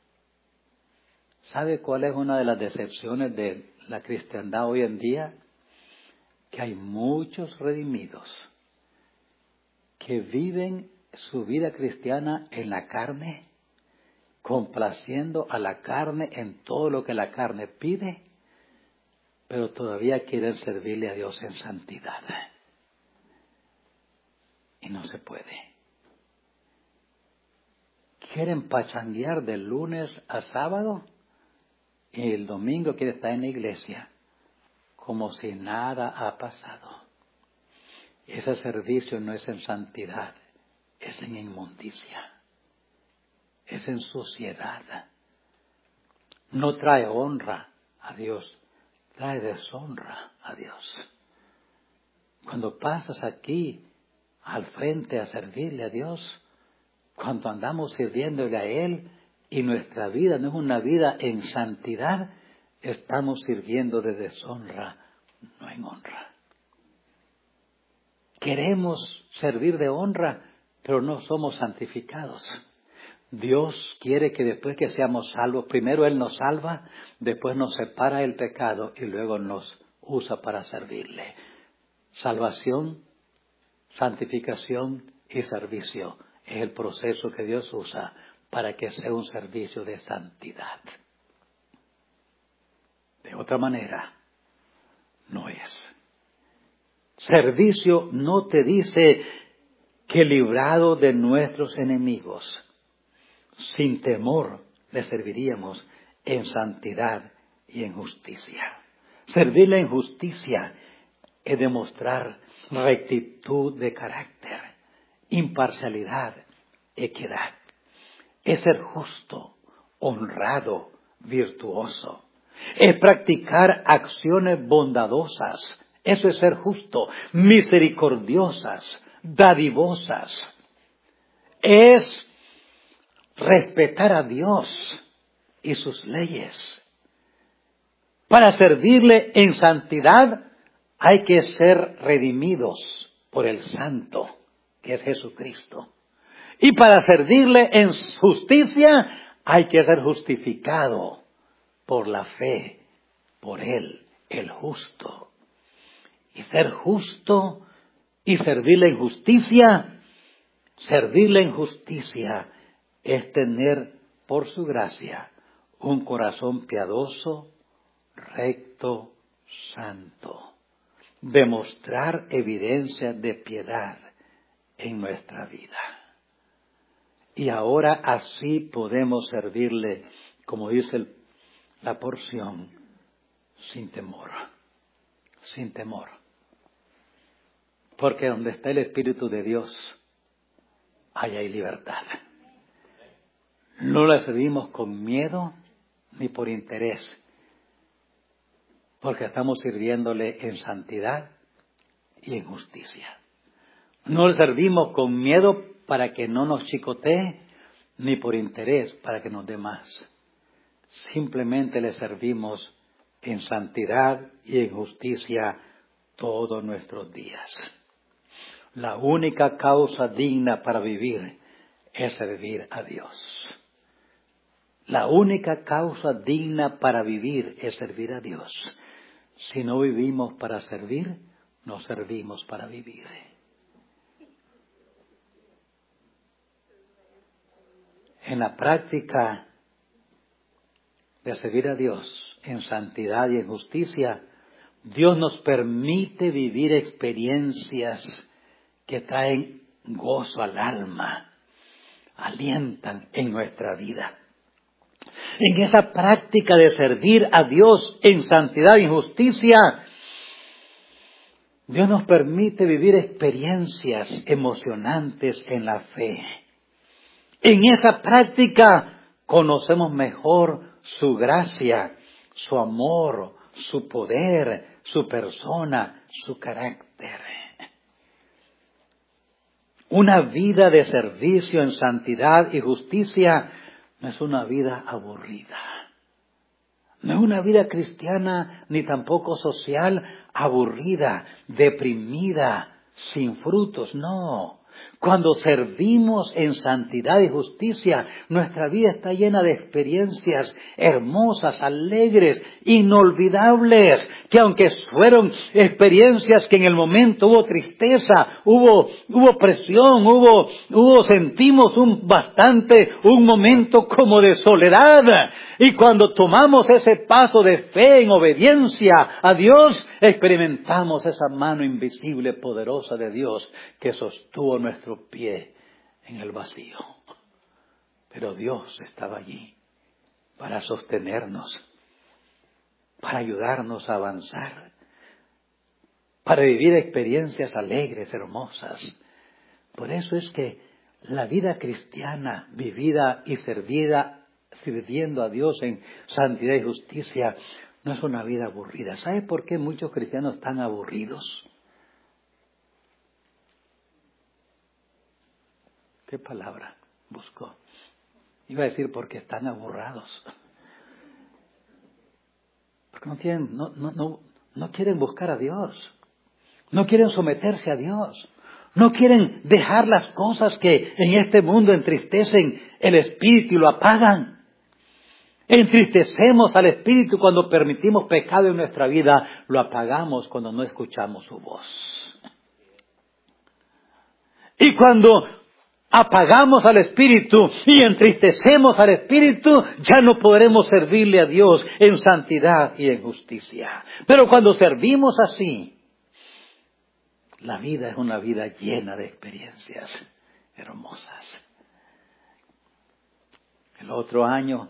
¿Sabe cuál es una de las decepciones de la cristiandad hoy en día? Que hay muchos redimidos que viven su vida cristiana en la carne, complaciendo a la carne en todo lo que la carne pide, pero todavía quieren servirle a Dios en santidad. Y no se puede. Quieren pachanguear de lunes a sábado y el domingo quiere estar en la iglesia como si nada ha pasado. Ese servicio no es en santidad, es en inmundicia, es en suciedad. No trae honra a Dios, trae deshonra a Dios. Cuando pasas aquí al frente a servirle a Dios, cuando andamos sirviéndole a Él y nuestra vida no es una vida en santidad, estamos sirviendo de deshonra, no en honra. Queremos servir de honra, pero no somos santificados. Dios quiere que después que seamos salvos, primero Él nos salva, después nos separa del pecado y luego nos usa para servirle. Salvación, santificación y servicio es el proceso que Dios usa para que sea un servicio de santidad. De otra manera, no es. Servicio no te dice que librado de nuestros enemigos, sin temor le serviríamos en santidad y en justicia. Servirle en justicia es demostrar rectitud de carácter, imparcialidad, equidad. Es ser justo, honrado, virtuoso. Es practicar acciones bondadosas. Eso es ser justo, misericordiosas, dadivosas. Es respetar a Dios y sus leyes. Para servirle en santidad hay que ser redimidos por el Santo, que es Jesucristo. Y para servirle en justicia hay que ser justificado por la fe, por Él, el justo. Y ser justo y servirle en justicia, servirle en justicia es tener por su gracia un corazón piadoso, recto, santo. Demostrar evidencia de piedad en nuestra vida. Y ahora así podemos servirle, como dice el, la porción, sin temor, sin temor. Porque donde está el Espíritu de Dios, ahí hay libertad. No le servimos con miedo ni por interés, porque estamos sirviéndole en santidad y en justicia. No le servimos con miedo para que no nos chicotee, ni por interés para que nos dé más. Simplemente le servimos en santidad y en justicia todos nuestros días. La única causa digna para vivir es servir a Dios. La única causa digna para vivir es servir a Dios. Si no vivimos para servir, no servimos para vivir. En la práctica de servir a Dios en santidad y en justicia, Dios nos permite vivir experiencias que traen gozo al alma, alientan en nuestra vida. En esa práctica de servir a Dios en santidad y justicia, Dios nos permite vivir experiencias emocionantes en la fe. En esa práctica conocemos mejor su gracia, su amor, su poder, su persona, su carácter. Una vida de servicio en santidad y justicia no es una vida aburrida. No es una vida cristiana ni tampoco social aburrida, deprimida, sin frutos. No. Cuando servimos en santidad y justicia, nuestra vida está llena de experiencias hermosas, alegres, inolvidables, que aunque fueron experiencias que en el momento hubo tristeza, hubo, hubo presión, hubo, hubo, sentimos un bastante, un momento como de soledad. Y cuando tomamos ese paso de fe en obediencia a Dios, experimentamos esa mano invisible, poderosa de Dios que sostuvo nuestro pie en el vacío. Pero Dios estaba allí para sostenernos, para ayudarnos a avanzar, para vivir experiencias alegres, hermosas. Por eso es que la vida cristiana vivida y servida, sirviendo a Dios en santidad y justicia, no es una vida aburrida. ¿Sabe por qué muchos cristianos están aburridos? ¿Qué palabra buscó? Iba a decir porque están aburrados. Porque no quieren, no, no, no, no quieren buscar a Dios. No quieren someterse a Dios. No quieren dejar las cosas que en este mundo entristecen el espíritu y lo apagan. Entristecemos al espíritu cuando permitimos pecado en nuestra vida. Lo apagamos cuando no escuchamos su voz. Y cuando apagamos al espíritu y entristecemos al espíritu, ya no podremos servirle a Dios en santidad y en justicia. Pero cuando servimos así, la vida es una vida llena de experiencias hermosas. El otro año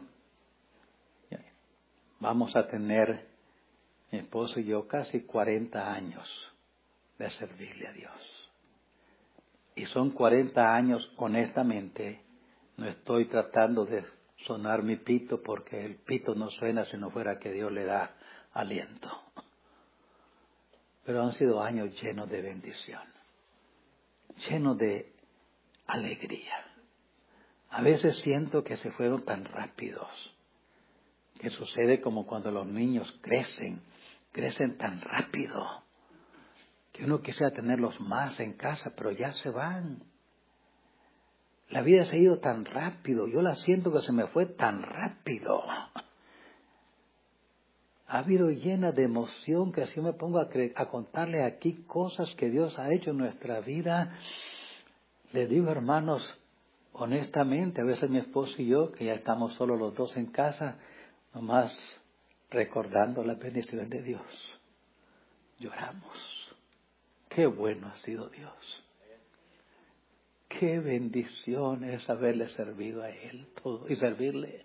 vamos a tener, mi esposo y yo, casi cuarenta años de servirle a Dios. Y son cuarenta años, honestamente, no estoy tratando de sonar mi pito porque el pito no suena si no fuera que Dios le da aliento. Pero han sido años llenos de bendición, llenos de alegría. A veces siento que se fueron tan rápidos, que sucede como cuando los niños crecen, crecen tan rápido, que uno quisiera tenerlos más en casa, pero ya se van. La vida se ha ido tan rápido, yo la siento que se me fue tan rápido. Ha habido llena de emoción que así me pongo a, cre- a contarle aquí cosas que Dios ha hecho en nuestra vida. Le digo, hermanos, honestamente, a veces mi esposo y yo, que ya estamos solo los dos en casa, nomás recordando la bendición de Dios, lloramos. Qué bueno ha sido Dios. Qué bendición es haberle servido a Él todo y servirle.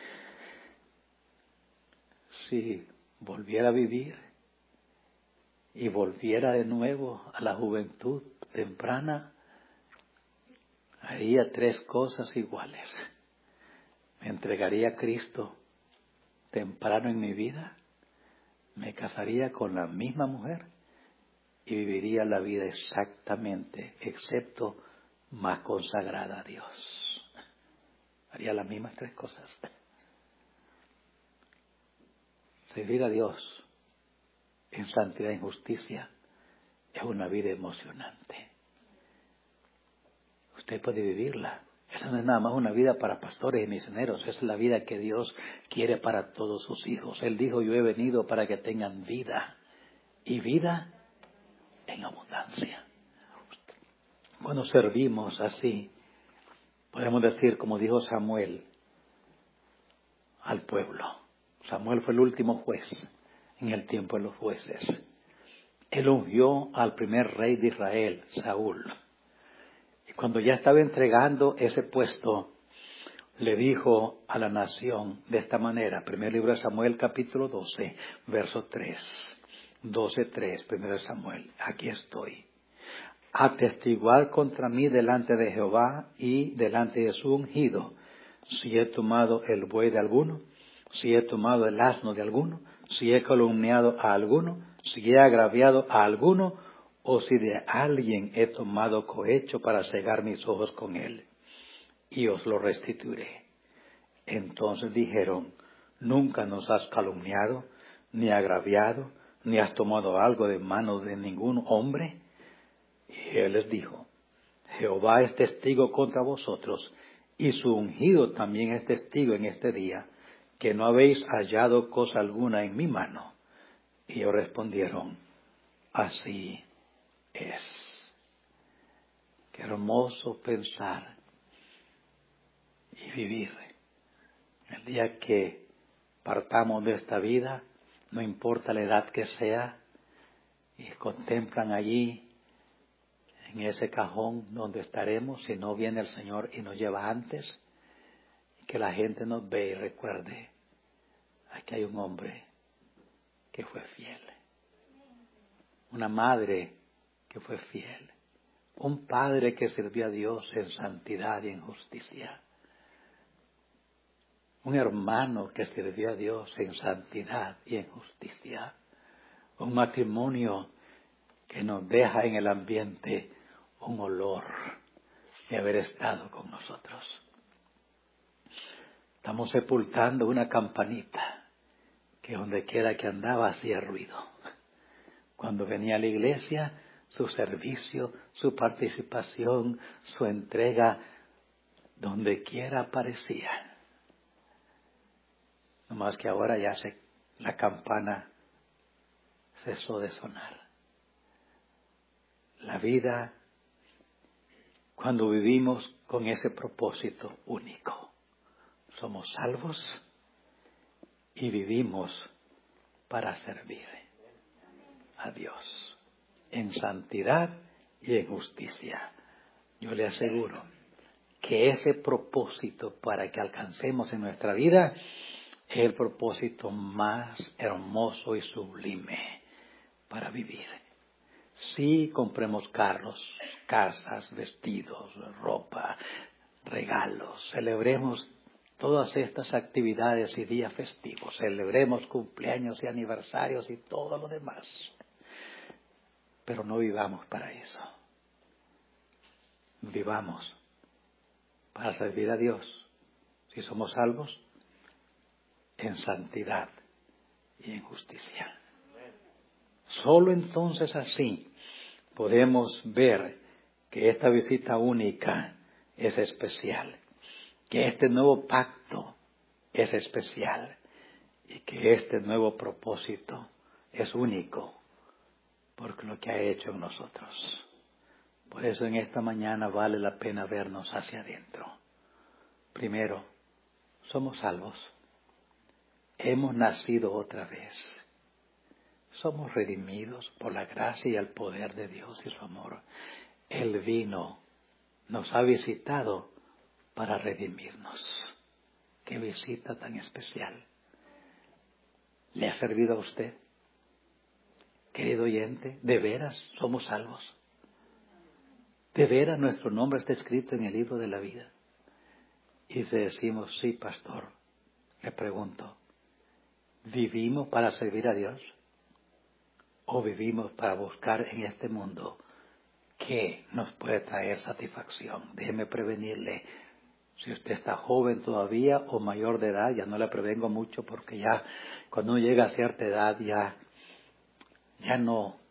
Si volviera a vivir y volviera de nuevo a la juventud temprana, haría tres cosas iguales. Me entregaría a Cristo temprano en mi vida, me casaría con la misma mujer y viviría la vida exactamente, excepto más consagrada a Dios. Haría las mismas tres cosas. Servir a Dios en santidad y justicia es una vida emocionante. Usted puede vivirla. Esa no es nada más una vida para pastores y misioneros. Esa es la vida que Dios quiere para todos sus hijos. Él dijo, yo he venido para que tengan vida. Y vida en abundancia. Cuando servimos así, podemos decir, como dijo Samuel al pueblo. Samuel fue el último juez en el tiempo de los jueces. Él ungió al primer rey de Israel, Saúl. Y cuando ya estaba entregando ese puesto, le dijo a la nación de esta manera. Primer libro de Samuel, capítulo doce, verso tres. doce, tres, primero de Samuel. Aquí estoy. Atestiguar contra mí delante de Jehová y delante de su ungido, si he tomado el buey de alguno, si he tomado el asno de alguno, si he calumniado a alguno, si he agraviado a alguno, o si de alguien he tomado cohecho para cegar mis ojos con él, y os lo restituiré. Entonces dijeron, nunca nos has calumniado, ni agraviado, ni has tomado algo de manos de ningún hombre. Y él les dijo, Jehová es testigo contra vosotros, y su ungido también es testigo en este día, que no habéis hallado cosa alguna en mi mano. Y ellos respondieron, así es. Qué hermoso pensar y vivir. El día que partamos de esta vida, no importa la edad que sea, y contemplan allí, en ese cajón donde estaremos, si no viene el Señor y nos lleva antes, que la gente nos ve y recuerde, aquí hay un hombre que fue fiel, una madre que fue fiel, un padre que sirvió a Dios en santidad y en justicia, un hermano que sirvió a Dios en santidad y en justicia, un matrimonio que nos deja en el ambiente un olor de haber estado con nosotros. Estamos sepultando una campanita que donde quiera que andaba hacía ruido. Cuando venía a la iglesia, su servicio, su participación, su entrega, donde quiera aparecía. No más que ahora ya se, la campana cesó de sonar. La vida, cuando vivimos con ese propósito único, somos salvos y vivimos para servir a Dios en santidad y en justicia. Yo le aseguro que ese propósito para que alcancemos en nuestra vida es el propósito más hermoso y sublime para vivir. Sí, compremos carros, casas, vestidos, ropa, regalos, celebremos todas estas actividades y días festivos, celebremos cumpleaños y aniversarios y todo lo demás, pero no vivamos para eso. Vivamos para servir a Dios, si somos salvos, en santidad y en justicia. Solo entonces así podemos ver que esta visita única es especial, que este nuevo pacto es especial y que este nuevo propósito es único por lo que ha hecho en nosotros. Por eso en esta mañana vale la pena vernos hacia adentro. Primero, somos salvos. Hemos nacido otra vez. Somos redimidos por la gracia y el poder de Dios y su amor. Él vino, nos ha visitado para redimirnos. Qué visita tan especial. ¿Le ha servido a usted? Querido oyente, ¿de veras somos salvos? ¿De veras nuestro nombre está escrito en el libro de la vida? Y si decimos, sí, pastor, le pregunto, ¿vivimos para servir a Dios? ¿O vivimos para buscar en este mundo qué nos puede traer satisfacción? Déjeme prevenirle, si usted está joven todavía o mayor de edad, ya no le prevengo mucho porque ya cuando uno llega a cierta edad ya, ya no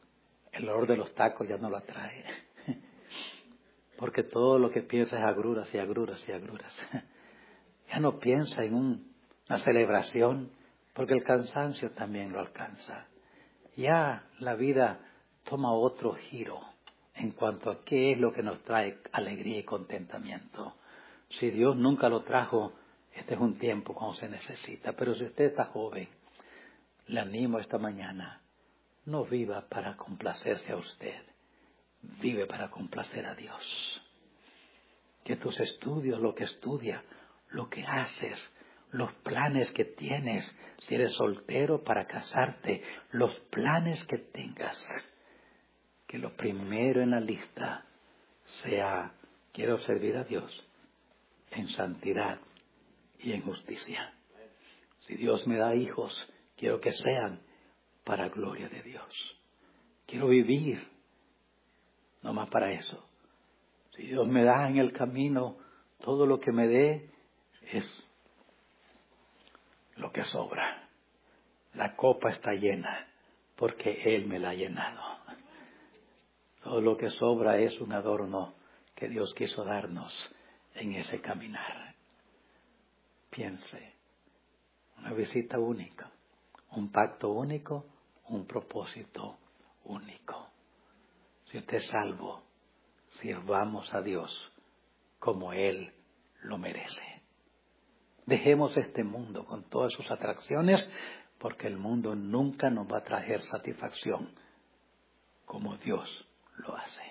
el olor de los tacos ya no lo atrae. Porque todo lo que piensa es agruras y agruras y agruras. Ya no piensa en un, una celebración, porque el cansancio también lo alcanza. Ya la vida toma otro giro en cuanto a qué es lo que nos trae alegría y contentamiento. Si Dios nunca lo trajo, este es un tiempo cuando se necesita. Pero si usted está joven, le animo esta mañana, no viva para complacerse a usted, vive para complacer a Dios. Que tus estudios, lo que estudia, lo que haces, los planes que tienes, si eres soltero para casarte, los planes que tengas, que lo primero en la lista sea, quiero servir a Dios en santidad y en justicia. Si Dios me da hijos, quiero que sean para gloria de Dios. Quiero vivir, no más para eso. Si Dios me da en el camino, todo lo que me dé es lo que sobra. La copa está llena porque Él me la ha llenado. Todo lo que sobra es un adorno que Dios quiso darnos en ese caminar. Piense, una visita única, un pacto único, un propósito único. Si usted es salvo, sirvamos a Dios como Él lo merece. Dejemos este mundo con todas sus atracciones, porque el mundo nunca nos va a traer satisfacción como Dios lo hace.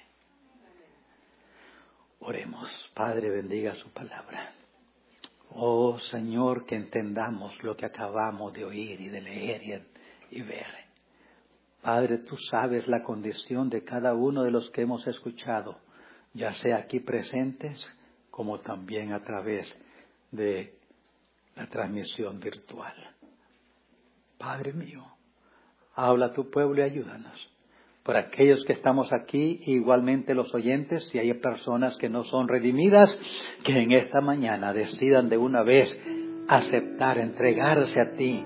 Oremos. Padre, bendiga su palabra. Oh Señor, que entendamos lo que acabamos de oír y de leer y, y ver. Padre, tú sabes la condición de cada uno de los que hemos escuchado, ya sea aquí presentes como también a través de la transmisión virtual. Padre mío, habla a tu pueblo y ayúdanos. Por aquellos que estamos aquí, igualmente los oyentes, si hay personas que no son redimidas, que en esta mañana decidan de una vez aceptar, entregarse a ti,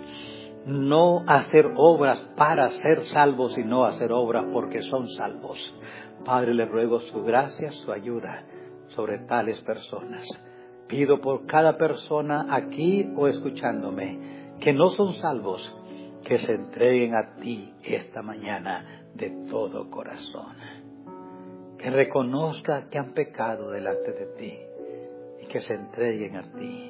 no hacer obras para ser salvos, sino hacer obras porque son salvos. Padre, le ruego su gracia, su ayuda sobre tales personas. Pido por cada persona aquí o escuchándome que no son salvos, que se entreguen a ti esta mañana de todo corazón. Que reconozca que han pecado delante de ti y que se entreguen a ti.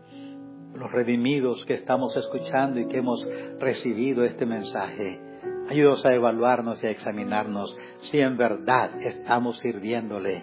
Los redimidos que estamos escuchando y que hemos recibido este mensaje, ayúdanos a evaluarnos y a examinarnos si en verdad estamos sirviéndole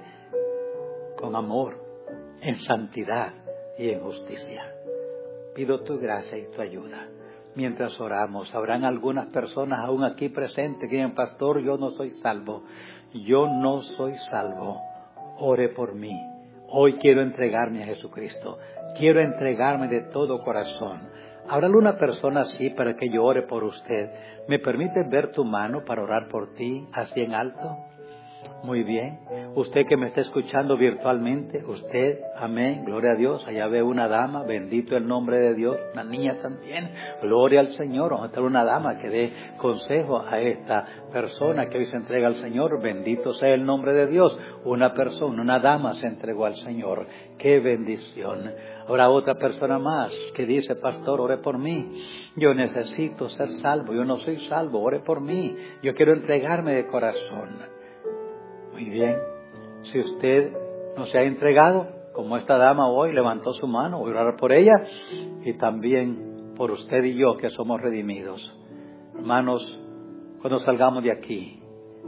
con amor, en santidad y en justicia. Pido tu gracia y tu ayuda. Mientras oramos, habrán algunas personas aún aquí presentes que digan, pastor, yo no soy salvo. Yo no soy salvo. Ore por mí. Hoy quiero entregarme a Jesucristo. Quiero entregarme de todo corazón. ¿Habrá alguna persona así para que yo ore por usted? ¿Me permite ver tu mano para orar por ti así en alto? Muy bien. Usted que me está escuchando virtualmente, usted, amén, gloria a Dios. Allá ve una dama, bendito el nombre de Dios, una niña también, gloria al Señor. Vamos a tener una dama que dé consejo a esta persona que hoy se entrega al Señor, bendito sea el nombre de Dios. Una persona, una dama se entregó al Señor, qué bendición. Habrá otra persona más que dice, pastor, ore por mí. Yo necesito ser salvo, yo no soy salvo, ore por mí. Yo quiero entregarme de corazón. Muy bien, si usted no se ha entregado, como esta dama hoy levantó su mano, voy a orar por ella y también por usted y yo que somos redimidos. Hermanos, cuando salgamos de aquí,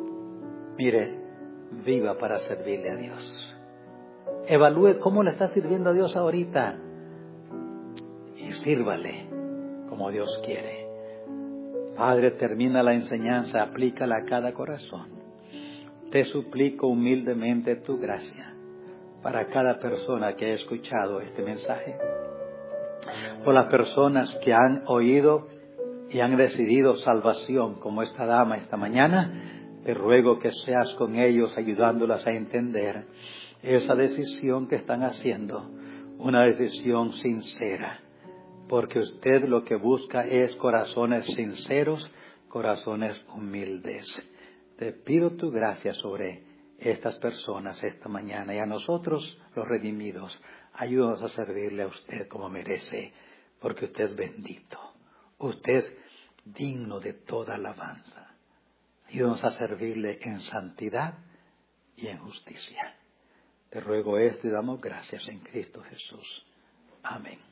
mire, viva para servirle a Dios. Evalúe cómo le está sirviendo a Dios ahorita y sírvale como Dios quiere. Padre, termina la enseñanza, aplícala a cada corazón. Te suplico humildemente tu gracia para cada persona que ha escuchado este mensaje. Por las personas que han oído y han decidido salvación, como esta dama esta mañana, te ruego que seas con ellos ayudándolas a entender esa decisión que están haciendo, una decisión sincera, porque usted lo que busca es corazones sinceros, corazones humildes. Te pido tu gracia sobre estas personas esta mañana y a nosotros, los redimidos. Ayúdanos a servirle a usted como merece, porque usted es bendito. Usted es digno de toda alabanza. Ayúdanos a servirle en santidad y en justicia. Te ruego esto y damos gracias en Cristo Jesús. Amén.